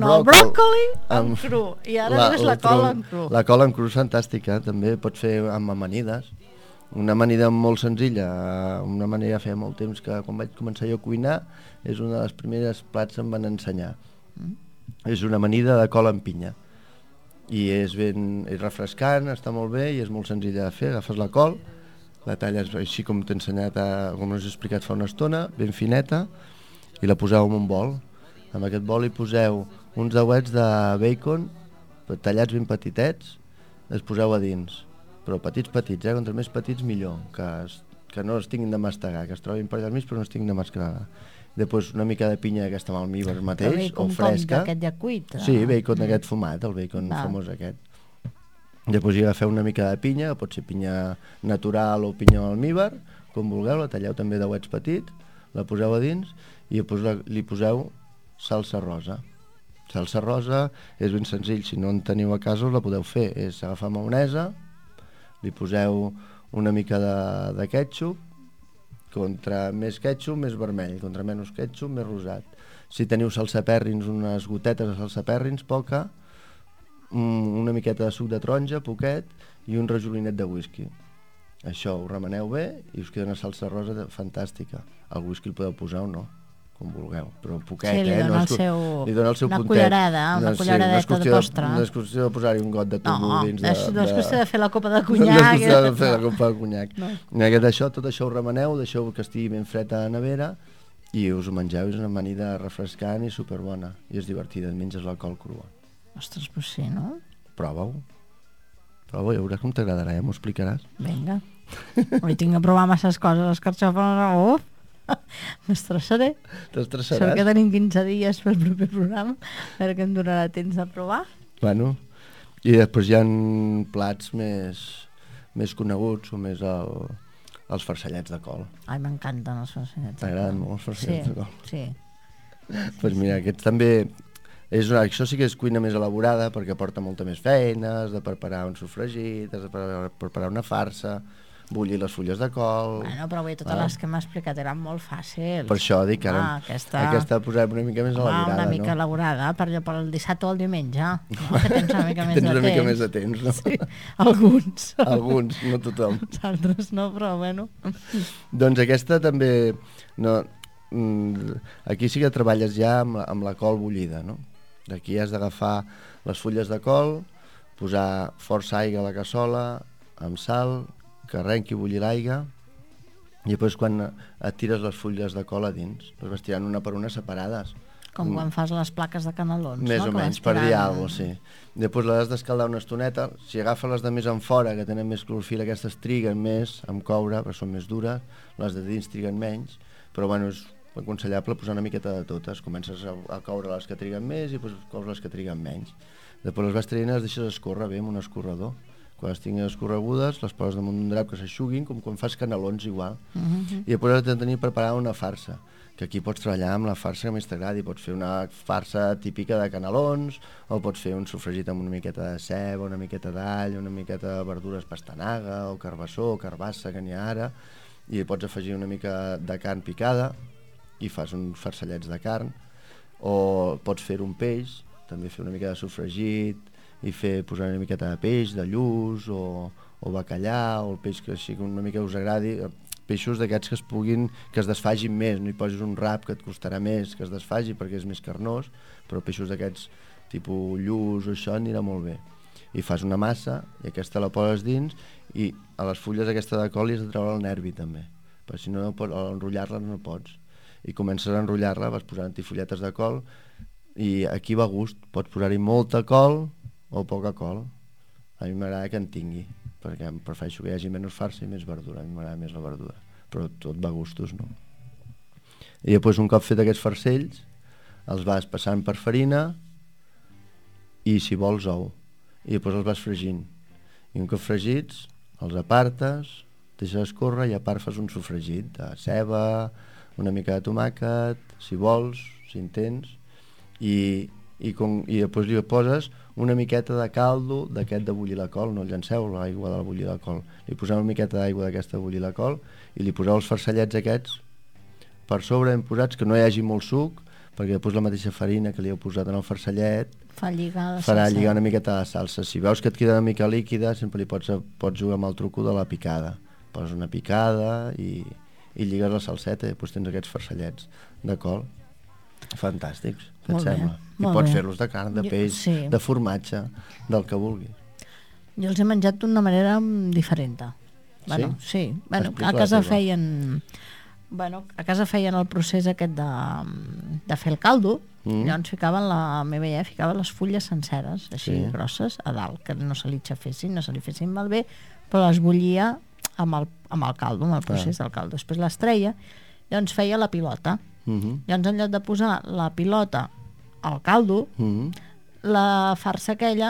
en cru, i ara és la col en cru. La col en cru és fantàstica, també pots fer amb amanides, una amanida molt senzilla, una manera feia molt temps que quan vaig començar jo a cuinar és una de les primeres plats que em van ensenyar. És una amanida de col amb pinya i és refrescant, està molt bé i és molt senzilla de fer. Agafes la col, la talles així com t'he ensenyat, com us he explicat fa una estona, ben fineta, i la poseu en un bol. En aquest bol hi poseu uns dauets de bacon tallats ben petitets, els poseu a dins, però petits, contra més petits millor, que no es tinguin de mastegar, que es trobin per allà al mig però no es tinguin de mastegar. Després una mica de pinya d'aquesta amb almíbar mateix, o fresca. D'aquest ja cuit? Sí, bacon d'aquest fumat, el bacon famós aquest. Després hi agafeu una mica de pinya, pot ser pinya natural o pinya amb almíbar, com vulgueu, la talleu també dauets petits, la poseu a dins i li poseu salsa rosa. Salsa rosa és ben senzill, si no en teniu a casa us la podeu fer, és agafar maonesa, li poseu una mica de ketchup, contra més ketchup, més vermell, contra menys ketchup, més rosat. Si teniu salsaperrins, unes gotetes de salsaperrins, poca, una miqueta de suc de taronja, poquet, i un rajolinet de whisky. Això ho remeneu bé i us queda una salsa rosa fantàstica. El whisky el podeu posar o no, com vulgueu, però poquet, Sí, li dona el seu... li dona el seu una puntet. cullerada, una culleradeta de postre. No és qüestió de posar-hi un got de tubo dins no és qüestió de fer la copa de No és conyac. qüestió de fer la copa de conyac. No. Tot això ho remeneu, deixeu que estigui ben fred a la nevera i us ho mengeu, és una amanida refrescant i superbona, i és divertida, et menges l'alcohol crua. Ostres, doncs sí, no? Prova-ho, ja veuràs com t'agradarà, ja m'ho explicaràs. Vinga. Avui tinc que provar masses coses, les carxofes, m'estressaré. T'estressaràs? Sort que tenim 15 dies pel proper programa, a veure què em donarà temps de provar. Bueno, i després hi ha plats més coneguts, o més els farcellets de col. Ai, m'encanten els farcellets. T'agraden molt els farcellets de col? Sí. Doncs mira, aquests també... Això sí que és cuina més elaborada perquè porta molta més feina, has de preparar un sofregit, has de preparar una farsa, bullir les fulles de col... Bueno, però avui totes les que m'ha explicat eren molt fàcils. Per això dic que ara aquesta posarem una mica més elaborada, una mica elaborada, per el dissabte o el diumenge, no? Que tens una mica més de temps. Tens una mica més de temps, no? Sí, alguns. Alguns, no tothom. Els altres no, però bueno. Doncs aquesta també... No, aquí sí que treballes ja amb la col bullida, no? Aquí has d'agafar les fulles de col, posar força aigua a la cassola, amb sal, que arrenqui a bullir l'aigua, i després quan et tires les fulles de col a dins, les vas tirant una per una separades. Com quan fas les plaques de canelons, més no? O menys, per dir alguna cosa, sí. Després les has d'escaldar una estoneta, si agafes les de més en fora, que tenen més clorofil, aquestes triguen més en coure, perquè són més dures, les de dins triguen menys, però bueno, és aconsellable posar una miqueta de totes. Comences a coure les que triguen més i després cous les que triguen menys. Després les vas traient i les deixes escórrer bé amb un escorredor. Quan les tinguis escorregudes, les poses damunt d'un drap que s'aixuguin, com quan fas canelons igual. I després has de tenir preparada una farsa, que aquí pots treballar amb la farsa que més t'agradi. Pots fer una farsa típica de canelons, o pots fer un sofregit amb una miqueta de ceba, una miqueta d'all, una miqueta de verdures pastanaga, o carbassó, o carbassa, que n'hi ha ara, i pots afegir una mica de carn picada, i fas uns farcellets de carn, o pots fer un peix, també fer una mica de sofregit, i posar una miqueta de peix, de lluç, o bacallà, o el peix que així una mica us agradi, peixos d'aquests que es desfagin més, no hi posis un rap que et costarà més que es desfagi perquè és més carnós, però peixos d'aquests tipus lluç o això anirà molt bé. I fas una massa, i aquesta la poses dins, i a les fulles aquesta de col hi has de treure el nervi també, perquè si no, enrotllar-la no pots. I comences a enrotllar-la, vas posant-hi fulletes de col, i aquí va a gust, pots posar-hi molta col o poca col. A mi m'agrada que en tingui, perquè em prefereixo que hi hagi menys farsa i més verdura, a mi m'agrada més la verdura, però tot va a gustos, no? I després un cop fet aquests farcells, els vas passant per farina i si vols ou, i després els vas fregint. I un cop fregits, els apartes, deixes escórrer i a part fas un sofregit de ceba, una mica de tomàquet, si vols, si en tens, i després li poses una miqueta de caldo d'aquest de bullir la col, no el llanceu l'aigua de bullir la col, li poseu una miqueta d'aigua d'aquesta de bullir la col i li poseu els farcellets aquests per sobre ben posats, que no hi hagi molt suc, perquè després la mateixa farina que li heu posat en el farcellet farà lligar una miqueta de salsa. Si veus que et queda una mica líquida, sempre li pots jugar amb el truco de la picada, poses una picada i lligues la salseta i després tens aquests farcellets de col fantàstics, què et sembla? I pots fer-los de carn, de peix, de formatge, del que vulguis. Jo els he menjat d'una manera diferent. Sí? A casa feien el procés aquest de fer el caldo, llavors la meva iaia ficava les fulles senceres, així grosses, a dalt, que no se li fessin malbé, però les bullia amb el caldo, amb el procés del caldo. Després les treia, llavors feia la pilota. Llavors, en lloc de posar la pilota al caldo, la farsa aquella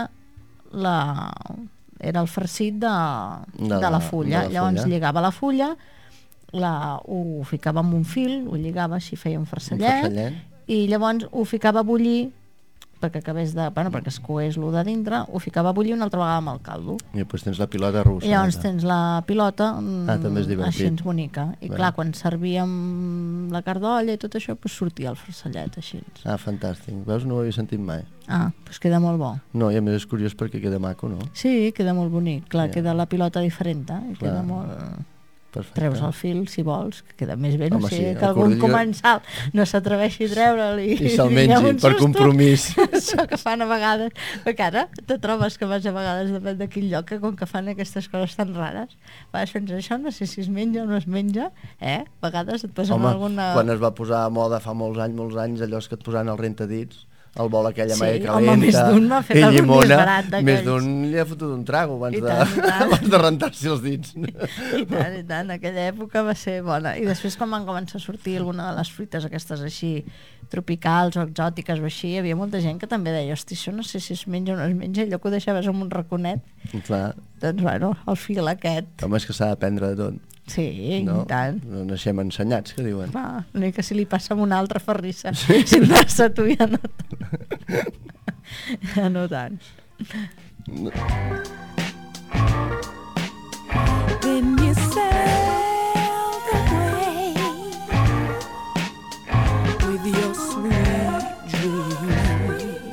era el farcit de la fulla. Llavors lligava la fulla, ho ficava amb un fil, ho lligava així, feia un farcellet, i llavors ho ficava a bullir perquè es coés lo de dintre, ho ficava a bullir una altra vegada amb el caldo. I després tens la pilota russa. I llavors tens la pilota així ens bonica. I clar, quan servíem la cardolla i tot això, sortia el farcellet així. Fantàstic. Veus, no ho havia sentit mai. Doncs queda molt bo. No, i a més és curiós perquè queda maco, no? Sí, queda molt bonic. Clar, queda la pilota diferent, i queda molt... Perfecte. Treus el fil, si vols, que queda més bé, no Home, sé, sí, que el algun cordill- comensal no s'atreveixi a treure'l I se'l mengi, per compromís. Això que fan a vegades, perquè ara te trobes que vas a vegades, depèn de quin lloc, que com que fan aquestes coses tan rares, vas fent això, no sé si es menja o no es menja, a vegades et posen Home, alguna... quan es va posar a moda fa molts anys, allò que et posaven el rentadits, el bol aquella Sí, maia home, calenta, més d'un m'ha fet i algun llimona, disbarat d'aquells. més d'un li ha fotut un trago abans, I tant, i tant. abans de rentar-se els dits. I tant, aquella època va ser bona. I després quan van començar a sortir alguna de les fruites aquestes així tropicals o exòtiques o així, hi havia molta gent que també deia, hosti, això no sé si es menja o no es menja, allò que ho deixaves en un raconet, Clar, doncs bueno, el fil aquest, home, és que s'ha d'aprendre de tot. sí, No? i tant. No naixem ensenyats, que diuen. Va, l'únic que si li passa amb una altra ferrissa, si em passa a tu ja no, ja no tant. Then you sailed away with your sweet dream.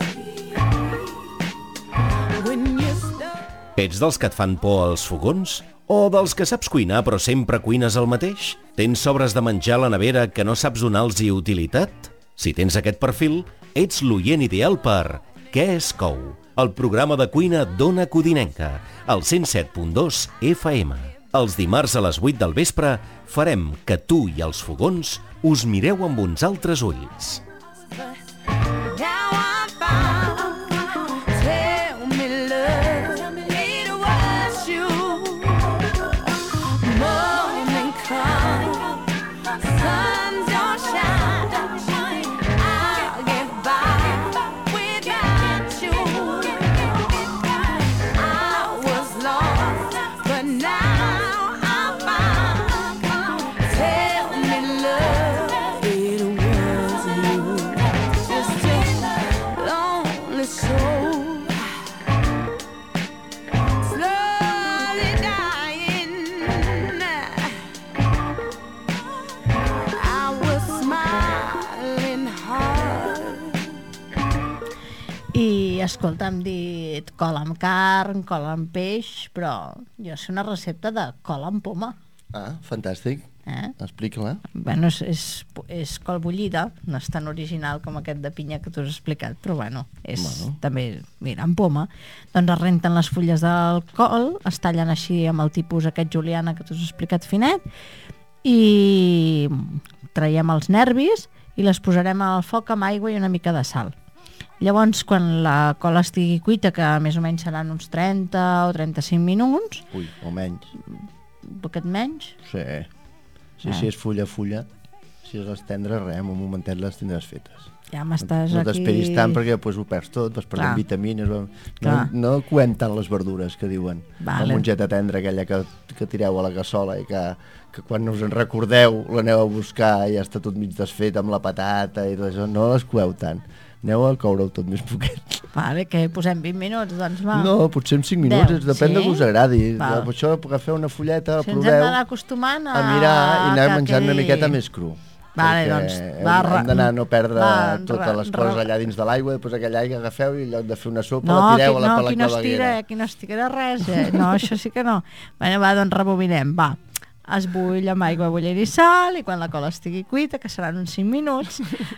When you Ets dels que et fan por als fogons? O dels que saps cuinar però sempre cuines el mateix? Tens sobres de menjar a la nevera que no saps donar-los utilitat? Si tens aquest perfil, ets l'oient ideal per Què es cou? El programa de cuina d'Ona Codinenca, al 107.2 FM. Els dimarts a les 8 del vespre farem que tu i els fogons us mireu amb uns altres ulls. now I'm found. Tell me, love, it was you. Morning come, sun don't shine. I'll get by without you. I was lost, but now I'm found. Tell me, love, it was you. Just a lonely soul, slowly dying. I was smiling hard. I escolta, hem dit cola amb carn, cola amb peix, però jo sé una recepta de cola amb poma. Ah, fantàstic. Explica-la. Bueno, és col bullida, no és tan original com aquest de pinya que tu has explicat, però bueno, és també, mira, amb poma. Doncs es renten les fulles del col, es tallen així amb el tipus aquest juliana que tu has explicat finet, i traiem els nervis i les posarem al foc amb aigua i una mica de sal. Llavors, quan la cola estigui cuita, que més o menys seran uns 30 o 35 minuts, Ui, o menys. un poquet menys, Sí. Si és fulla a fulla, si és les tendres, res, en un momentet les tindràs fetes. ja m'estàs No aquí... t'esperis tant perquè després ho perds tot, vas perdent Clar. vitamines. Clar. No coem tant les verdures, que diuen. Vale. La mongeta tendra, aquella que tireu a la cassola i que quan us en recordeu l'aneu a buscar i ja està tot mig desfet amb la patata i tot això, no les coeu tant. Aneu a coure-ho tot més poquet. Vale, que posem 20 minuts, doncs va. No, potser en 5 minuts, 10, depèn de sí? que us agradi. Val. Per això agafeu una fulleta, Si ens hem proveu, d'anar acostumant a mirar i anar que menjant una quedi- miqueta més cru. Vale, Perquè doncs, va, hem d'anar a no perdre va, totes les coses allà dins de l'aigua, després aquella aigua que agafeu i en lloc de fer una sopa No, la tireu a la aquí no es tira, claveguera. aquí no es tira res, No, això sí que no. Bueno, va, doncs rebobinem, va. Es bull amb aigua bullent i sal, i quan la cola estigui cuita, que seran uns 5 minuts,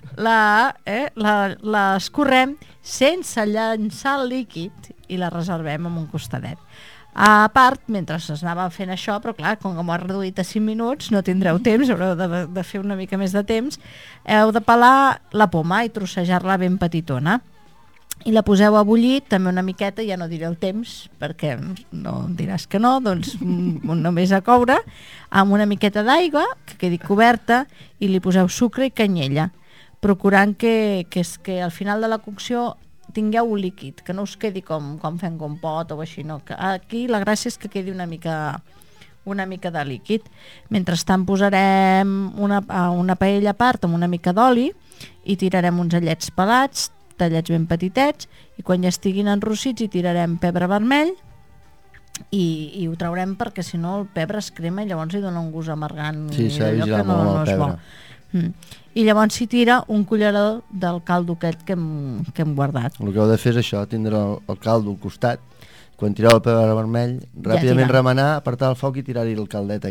la escorrem sense llançar el líquid i la reservem en un costadet. A part, mentre s'anava fent això, però clar, com que m'ho ha reduït a 5 minuts, no tindreu temps, haureu de fer una mica més de temps, heu de pelar la poma i trossejar-la ben petitona. I la poseu a bullir també una miqueta, ja no diré el temps, perquè no em diràs que no, doncs només a coure, amb una miqueta d'aigua, que quedi coberta, i li poseu sucre i canyella, procurant que al final de la cocció tingueu un líquid, que no us quedi com fent compot o així, no. Aquí la gràcia és que quedi una mica de líquid. Mentrestant posarem una paella a part amb una mica d'oli i tirarem uns allets pelats, tallats ben petitets, i quan ja estiguin enrossits hi tirarem pebre vermell i ho traurem perquè si no el pebre es crema i llavors hi dona un gust amargant. Sí, s'ha de vigilar molt amb el pebre. I llavors s'hi tira un culleró del caldo aquest que hem guardat. El que heu de fer és això, tindre el caldo al costat, quan tireu el pebre vermell, ràpidament tirar. remenar, apartar el foc i tirar-hi el caldet aquest,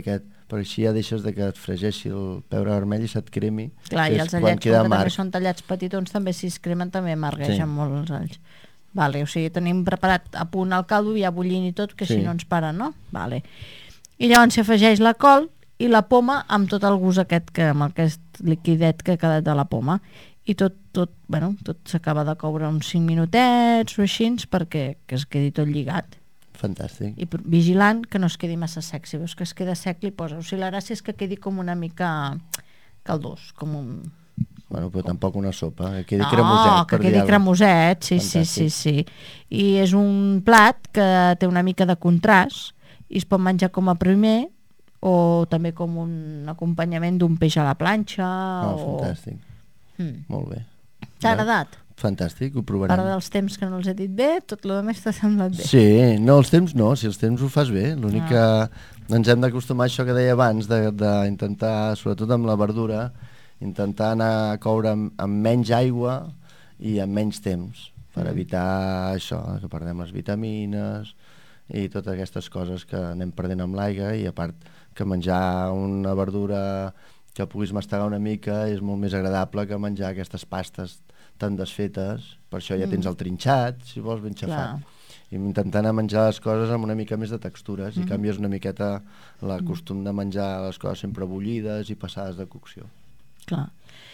perquè així ja deixes de que et fregeixi el pebre vermell i se't cremi. Clar, que i és els quan allets, queda com que també amarg. són tallats petitons, també si es cremen també amargueixen Sí. molt els alls. Vale, o sigui, tenim preparat a punt el caldo, ja bullint i tot, que Sí. si no ens para, no? Vale. I llavors s'hi afegeix la col i la poma amb tot el gust aquest, amb aquest liquidet que ha quedat de la poma. I tot s'acaba de coure uns 5 minutets o així perquè que es quedi tot lligat. Fantàstic. I vigilant que no es quedi massa sec. Si veus que es queda sec, li posa. O sigui, la gràcia és que quedi com una mica caldós, com un... Bueno, però tampoc una sopa, que quedi No, cremoset. que per quedi dir alguna cremoset, sí, Fantàstic. sí. I és un plat que té una mica de contrast i es pot menjar com a primer o també com un acompanyament d'un peix a la planxa. Fantàstic. Molt bé. T'ha agradat? Fantàstic, ho A provarem. part dels temps que no els he dit bé, tot el més t'ha semblat bé. Sí, no, els temps no, si els temps ho fas bé, l'únic que ens hem d'acostumar a això que deia abans, d'intentar, sobretot amb la verdura, intentar anar a coure amb menys aigua i amb menys temps, per evitar això, que perdem les vitamines i totes aquestes coses que anem perdent amb l'aigua, i a part que menjar una verdura que puguis mastegar una mica és molt més agradable que menjar aquestes pastes tan desfetes. Per això ja tens el trinxat, si vols, ben xafat. I intentant anar a menjar les coses amb una mica més de textures i canvies una miqueta l'acostum de menjar les coses sempre bullides i passades de cocció. Clar.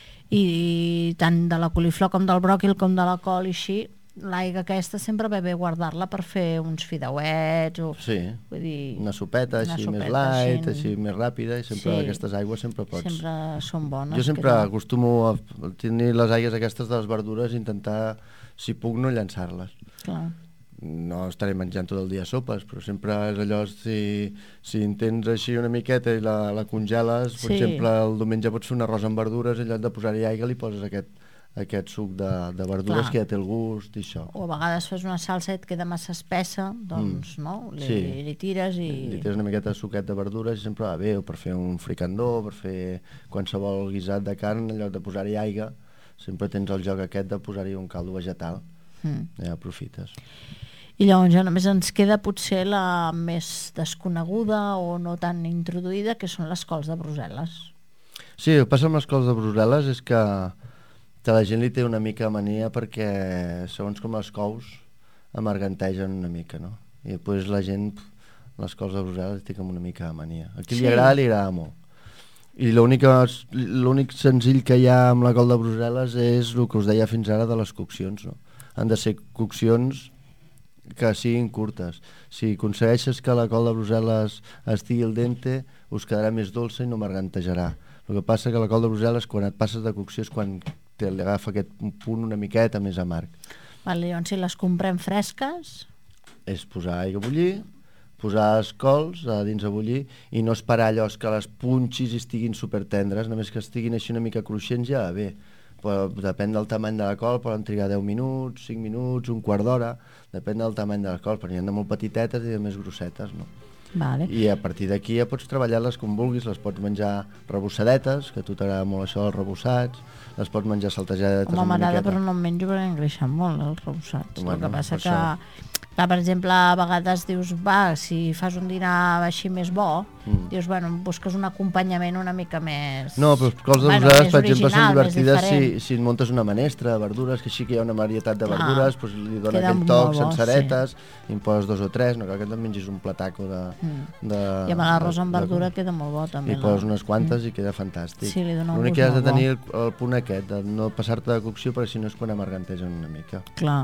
I tant de la coliflor com del bròquil com de la col i així, l'aigua aquesta sempre va bé guardar-la per fer uns fideuets o... Sí, Vull dir, una sopeta una així més sopeta light, així- així més ràpida, i sempre Sí. aquestes aigües sempre pots... sempre són bones. Jo sempre acostumo a tenir les aigües aquestes de les verdures i intentar, si puc, no llançar-les. Clar. No estaré menjant tot el dia sopes, però sempre és allò, si en tens així una miqueta i la congeles, per Sí. exemple, el diumenge pots fer un arròs amb verdures, en lloc de posar-hi aigua li poses aquest suc de verdures. Clar. Que ja té el gust i això. O a vegades fas una salsa i et queda massa espessa, doncs, no? Li tires i... Li tires una miqueta de suquet de verdures i sempre va bé, o per fer un fricandó, per fer qualsevol guisat de carn, en lloc de posar-hi aigua, sempre tens el joc aquest de posar-hi un caldo vegetal. Ja aprofites. I llavors ja només ens queda potser la més desconeguda o no tan introduïda, que són les cols de Brussel·les. Sí, el que passa amb les cols de Brussel·les és que la gent li té una mica mania perquè segons com les cous amargantegen una mica, no? I després la gent, les cols de Brussel·les té com una mica de mania. A qui Sí. li agrada molt. I l'únic senzill que hi ha amb la col de Brussel·les és el que us deia fins ara de les coccions, no? Han de ser coccions que siguin curtes. Si aconsegueixes que la col de Brussel·les estigui al dente, us quedarà més dolça i no amargantejarà. El que passa que la col de Brussel·les, quan et passes de cocció, és quan li agafa aquest punt una miqueta més amarg. Vale, llavors si les comprem fresques, És posar aigua a bullir, posar les cols a dins a bullir i no esperar allò que les punxis i estiguin supertendres, només que estiguin així una mica cruixents ja va bé. Però depèn del tamany de la col, poden trigar 10 minuts, 5 minuts, un quart d'hora, depèn del tamany de les cols, perquè hi ha de molt petitetes i de més grossetes, no? vale. I a partir d'aquí ja pots treballar-les com vulguis, les pots menjar rebossadetes, que a tu t'agrada molt això dels rebossats, les pots menjar saltejadetes Home, amb una m'agrada, miqueta. però no em menjo perquè engreixen molt els rebossats. Bueno, El que passa per que, per exemple, a vegades dius, va, si fas un dinar així més bo, dius, bueno, busques un acompanyament una mica més... No, però els cols de bueno, Brussel·les, més per exemple, són original, més divertides diferent. si muntes una menestra de verdures, que així que hi ha una varietat de Clar. verdures, doncs li dona Queda aquell molt toc, bo, senceretes, i en poses 2 o 3, no cal que te'n mengis un plataco I amb l'arròs amb verdura queda molt bo, també. I poses unes quantes i queda fantàstic. Sí, li dona un L'únic gust que has de molt bo. tenir el punt aquest, de no passar-te de cocció, perquè si no és quan amargantegen una mica. Clar.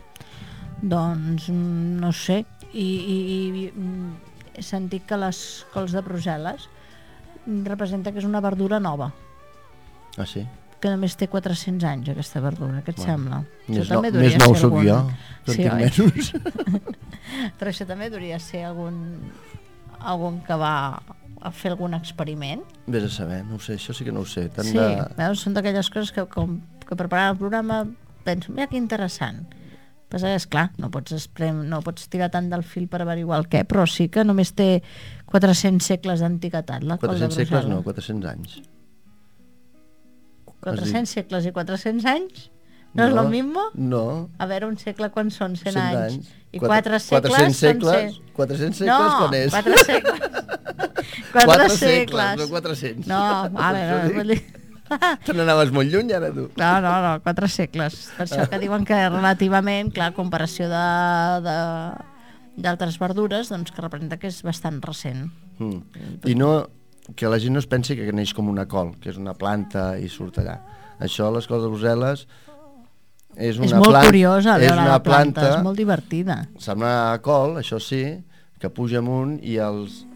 Doncs, no sé. I he sentit que les cols de Brussel·les representa que és una verdura nova, Ah, sí? que només té 400 anys, aquesta verdura. Què et sembla? Més, Això també més hauria de nou ser sóc algun- jo, que Sí, en tinc oi? menys. Però això també hauria de ser algun que va a fer algun experiment. Vés a saber, no ho sé, això sí que no ho sé. Tant Sí, de... veus, són d'aquelles coses que preparant el programa penso, mira que interessant. Però és clar, no pots tirar tant del fil per averiguar el què, però sí que només té 400 segles d'antiguitat, la col de 400 segles Brussel·les. no, 400 anys. 400 segles i 400 anys? No és lo mismo? No. A veure, un segle quan són? 100 anys. I 400 4 segles segles? 400 segles no, quan és? 4 segles. 4 segles. No 400. No, vale, no, vull dir... Te n'anaves molt lluny, ara, tu. No, 4 segles. Per això que diuen que relativament, clar, comparació d'altres verdures, doncs que representa que és bastant recent. I no, que la gent no es pensi que neix com una col, que és una planta i surt allà. Això, les cols de Brussel·les, és una molt planta, curiosa veure una la planta, és molt divertida. Sembla col, això sí, que puja amunt i a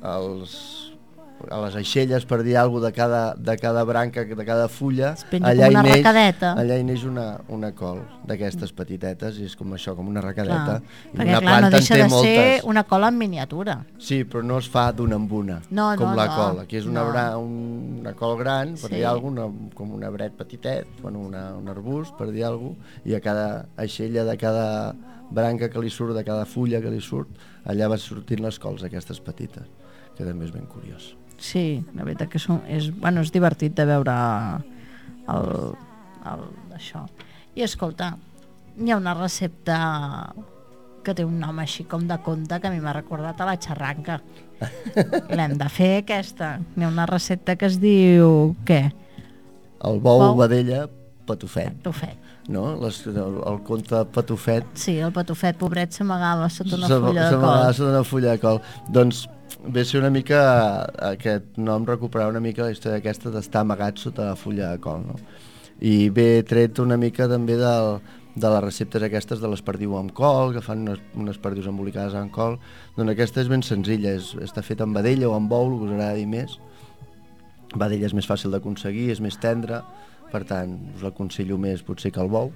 les aixelles, per dir alguna cosa, de cada branca, de cada fulla, allà hi neix una col d'aquestes petitetes, i és com això, com una arracadeta. I perquè, clar, no deixa de ser una col en miniatura. Sí, però no es fa d'una en una, com la col. Aquí és una col gran, per dir alguna cosa, com un arbret petitet, un arbust, per dir alguna cosa, i a cada aixella de cada branca que li surt, de cada fulla que li surt, allà van sortint les cols aquestes petites, que també és ben curiós. Sí, la veritat que és divertit de veure això. I escolta, hi ha una recepta que té un nom així com de conte que a mi m'ha recordat a la xarranca. L'hem de fer, aquesta. Hi ha una recepta que es diu... què? El bou, vedella, patufet. Patufet. No? El conte patufet. Sí, el patufet, pobret, s'amagava sota una fulla de col. S'amagava sota una fulla de col. Doncs ve a ser una mica, aquest nom recuperar una mica la història aquesta d'estar amagat sota la fulla de col, no? I ve tret una mica també de les receptes aquestes de l'esperdiu amb col, que fan unes perdius embolicades amb col. Doncs aquesta és ben senzilla, està feta amb vedella o amb bou, el que us agrada dir més. Vedella és més fàcil d'aconseguir, és més tendra, per tant, us l'aconsello més potser que el bou.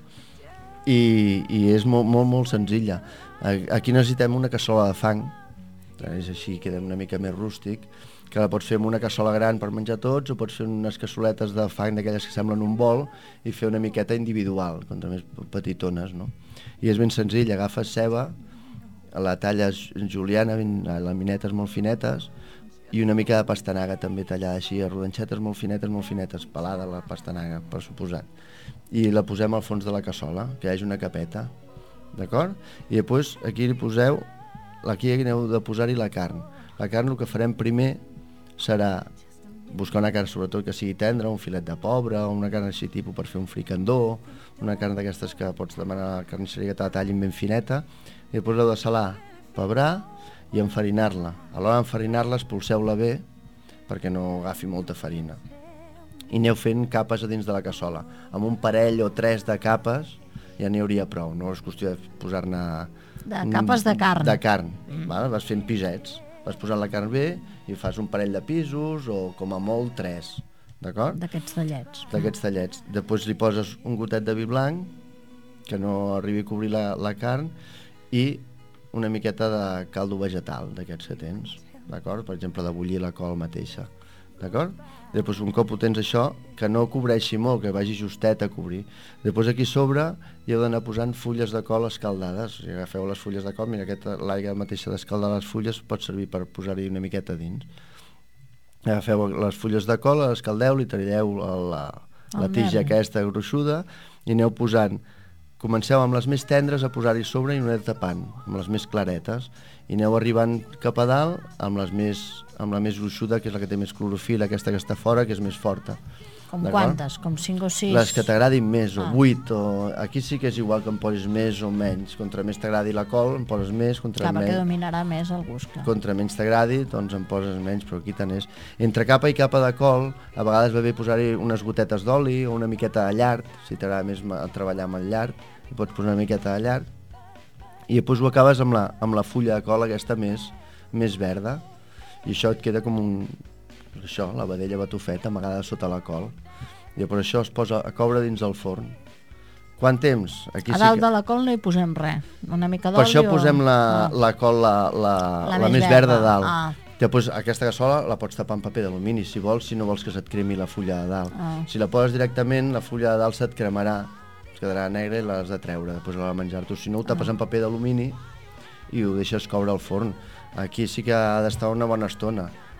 I és molt senzilla. Aquí necessitem una cassola de fang, és així, queda una mica més rústic, que la pots fer amb una cassola gran per menjar tots, o pots fer unes cassoletes de fang d'aquelles que semblen un bol i fer una miqueta individual, contra més petitones, no? I és ben senzill, agafes ceba, la talles juliana, laminetes molt finetes, i una mica de pastanaga també tallada així, a rodanxetes molt finetes, pelada la pastanaga, per suposat. I la posem al fons de la cassola, que hi hagi una capeta, d'acord? I després aquí li poseu, aquí heu de posar-hi la carn. La carn el que farem primer serà buscar una carn sobretot que sigui tendra, un filet de pobre, o una carn així tipus per fer un fricandó, una carn d'aquestes que pots demanar a la carnisseria que te la tallin ben fineta, i després l'heu de salar, pebrar i enfarinar-la. A l'hora d'enfarinar-la espolseu-la bé perquè no agafi molta farina. I aneu fent capes a dins de la cassola. Amb un parell o 3 de capes ja n'hi hauria prou, no és qüestió de posar-ne... De capes de carn. De carn, vas fent pisets. Vas posant la carn bé i fas un parell de pisos o com a molt 3, d'acord? D'aquests tallets. D'aquests tallets. Després li poses un gotet de vi blanc que no arribi a cobrir la carn i una miqueta de caldo vegetal d'aquests que tens, d'acord? Per exemple, de bullir la col mateixa, d'acord? Després, un cop ho tens això, que no cobreixi molt, que vagi justet a cobrir. Després aquí sobre hi heu d'anar posant fulles de col escaldades. Si agafeu les fulles de col, mira, l'aigua mateixa d'escaldar les fulles pot servir per posar-hi una miqueta dins. Agafeu les fulles de col, les escaldeu, li talleu la tija aquesta gruixuda i aneu posant. Comenceu amb les més tendres a posar-hi sobre i anem tapant, amb les més claretes, i aneu arribant cap a dalt amb la més gruixuda, que és la que té més clorofil, aquesta que està fora, que és més forta. Com quantes? Com 5 o 6? Les que t'agradin més, o 8, aquí sí que és igual que em posis més o menys. Contra més t'agradi la col, em poses més, clar, perquè dominarà més el gust. Clar. Contra menys t'agradi, doncs em poses menys, però aquí tant és. Entre capa i capa de col, a vegades va bé posar-hi unes gotetes d'oli o una miqueta de llard, si t'agrada més treballar amb el llard, i pots posar una miqueta de llard, i després ho acabes amb la fulla de col aquesta més verda, i això et queda com la vedella batufeta amagada sota la col, i per això es posa a coure dins el forn. Quant temps? Aquí a dalt de la col no hi posem res, una mica d'oli. Per això posem la col, la més verda a dalt. Després aquesta cassola la pots tapar amb paper d'alumini si vols, si no vols que se't cremi la fulla de dalt. Si la poses directament, la fulla de dalt se't cremarà, es quedarà negra i l'has de treure després a l'hora de menjar-t'ho. Si no, ho tapes amb paper d'alumini i ho deixes coure al forn. Aquí sí que ha d'estar una bona estona.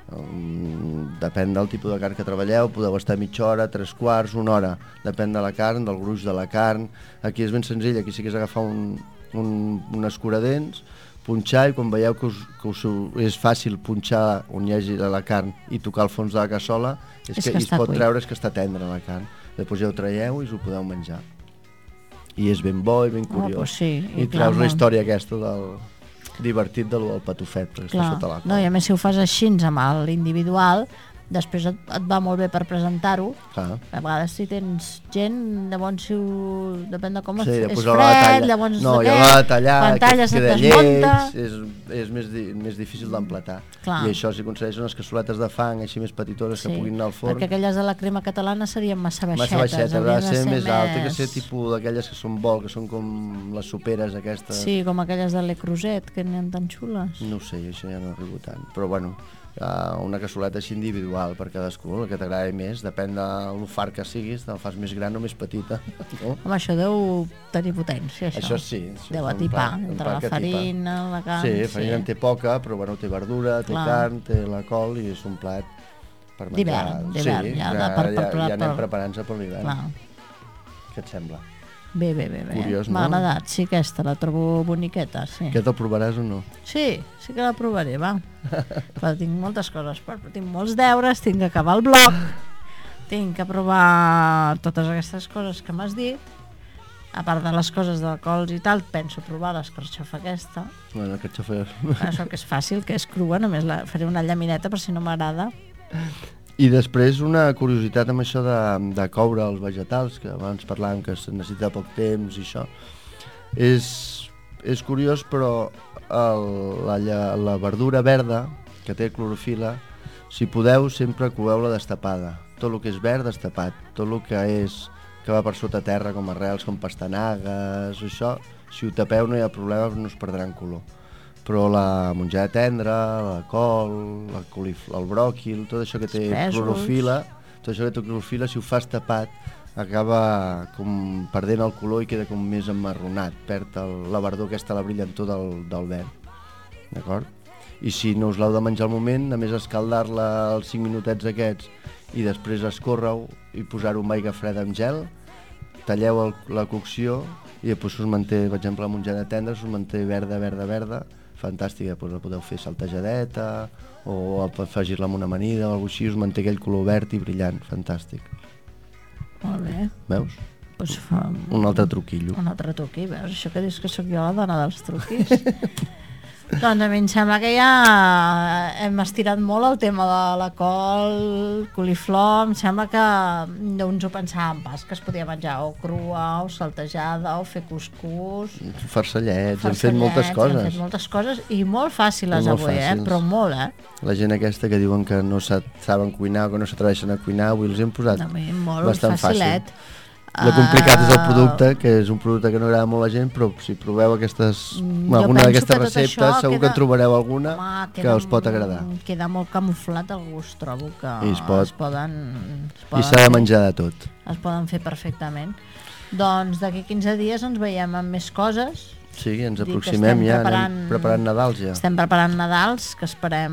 Depèn del tipus de carn que treballeu, podeu estar mitja hora, 3/4, 1 hora, depèn de la carn, del gruix de la carn. Aquí és ben senzill, aquí sí que és agafar un escuradents, punxar, i quan veieu que és fàcil punxar on hi hagi la carn i tocar el fons de la cassola, és que es pot treure, és que està tendra la carn. Després ja ho traieu i us ho podeu menjar. I és ben bo i ben curiós. Pues sí, i treus la història aquesta del divertit del patufet, perquè està sota la cola. No, i a més si ho fas així amb l'individual, després et va molt bé per presentar-ho. A vegades si tens gent, llavors si ho... depèn de com és fred, llavors no, i a l'hora de tallar, que queda lleig, és més difícil d'emplatar. I això s'hi aconsegueix unes cassoletes de fang així més petitores que puguin anar al forn. Perquè aquelles de la crema catalana serien massa baixetes. Massa baixetes, haurà de ser més alta, que ser tipus d'aquelles que són bol, que són com les soperes aquestes. Sí, com aquelles de Le Creuset, que n'hi ha tan xules. No ho sé, això ja no arribo tant, però bueno, una cassoleta així individual per cadascú, el que t'agradi més, depèn de l'ofart que siguis, te'l fas més gran o més petita. No? Home, això deu tenir potència, això. Això sí. Deu atipar, entre la farina, la carn... Sí, farina en té poca, però bueno, té verdura, té carn, té la col, i és un plat per menjar. D'hivern, ja anem preparant-se per l'hivern. Què et sembla? Bé. Curiós, no? M'ha agradat, sí, aquesta, la trobo boniqueta, sí. Que te'l provaràs o no? Sí que la provaré, va. Però tinc moltes coses, però tinc molts deures, tinc que acabar el blog, tinc que provar totes aquestes coses que m'has dit, a part de les coses de cols i tal, penso provar l'escarxofa aquesta. Bueno, l'escarxofa... Això que és fàcil, que és crua, només faré una llamineta per si no m'agrada. I després una curiositat amb això de coure els vegetals, que abans parlàvem que es necessita poc temps i això. És curiós, però la verdura verda, que té clorofila, si podeu, sempre coeu-la destapada. Tot el que és verd, destapat. Tot el que va per sota terra, com arrels, com pastanagues, això, si ho tapeu no hi ha problema, no es perdran color. Però la mongeta tendra, la col, el bròquil, tot això que té clorofila, si ho fas tapat, acaba com perdent el color i queda com més emmarronat, perd la verdor aquesta, la brillantor del verd, d'acord? I si no us l'heu de menjar al moment, només escaldar-la els 5 minutets aquests i després escórrer-ho i posar-ho amb aigua freda amb gel, talleu la cocció i després us manté, per exemple, la mongeta tendra, us manté verda, fantàstica, doncs la podeu fer saltejadeta o afegir-la amb una amanida o alguna cosa així, us manté aquell color verd i brillant, fantàstic. Molt bé. Veus? Pues un altre truquillo. Un altre truqui, veus? Això que dius que sóc jo la dona dels truquis. Doncs a mi em sembla que ja hem estirat molt el tema de la col, coliflor, em sembla que no ens ho pensàvem pas, que es podia menjar o crua, o saltejada, o fer cuscús. Farcellets, hem fet moltes coses. Hem fet moltes coses i molt fàcils avui, però molt, La gent aquesta que diuen que no saben cuinar o que no s'atreveixen a cuinar, avui els hem posat bastant facilet. Fàcil. El complicat és el producte, que és un producte que no agrada molt a la gent, però si proveu alguna d'aquestes receptes, segur que en trobareu alguna que us pot agradar. Queda molt camuflat el gust, trobo que es poden... I s'ha de menjar de tot. Es poden fer perfectament. Doncs d'aquí 15 dies ens veiem amb més coses. Sí, ens aproximem ja, anem preparant Nadals ja. Estem preparant Nadals, que esperem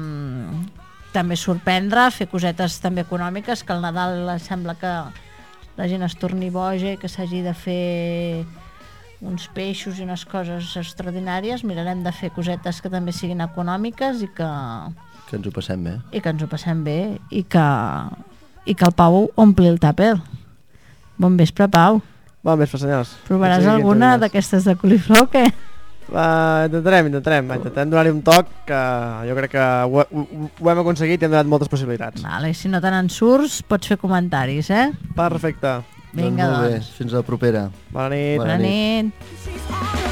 també sorprendre, fer cosetes també econòmiques, que el Nadal sembla que la gent es torni boja i que s'hagi de fer uns peixos i unes coses extraordinàries. Mirarem de fer cosetes que també siguin econòmiques i que ens ho passem bé. I que ens ho passem bé i que el Pau ompli el tàper. Bon vespre, Pau. Bon vespre, senyors. Provaràs alguna d'aquestes de coliflor o què? Intentarem donar-hi un toc, que jo crec que ho hem aconseguit i hem donat moltes possibilitats. Vale, si no te n'en surts, pots fer comentaris, Perfecte. Vinga, doncs. Molt bé, fins a la propera. Bona nit. Bona nit.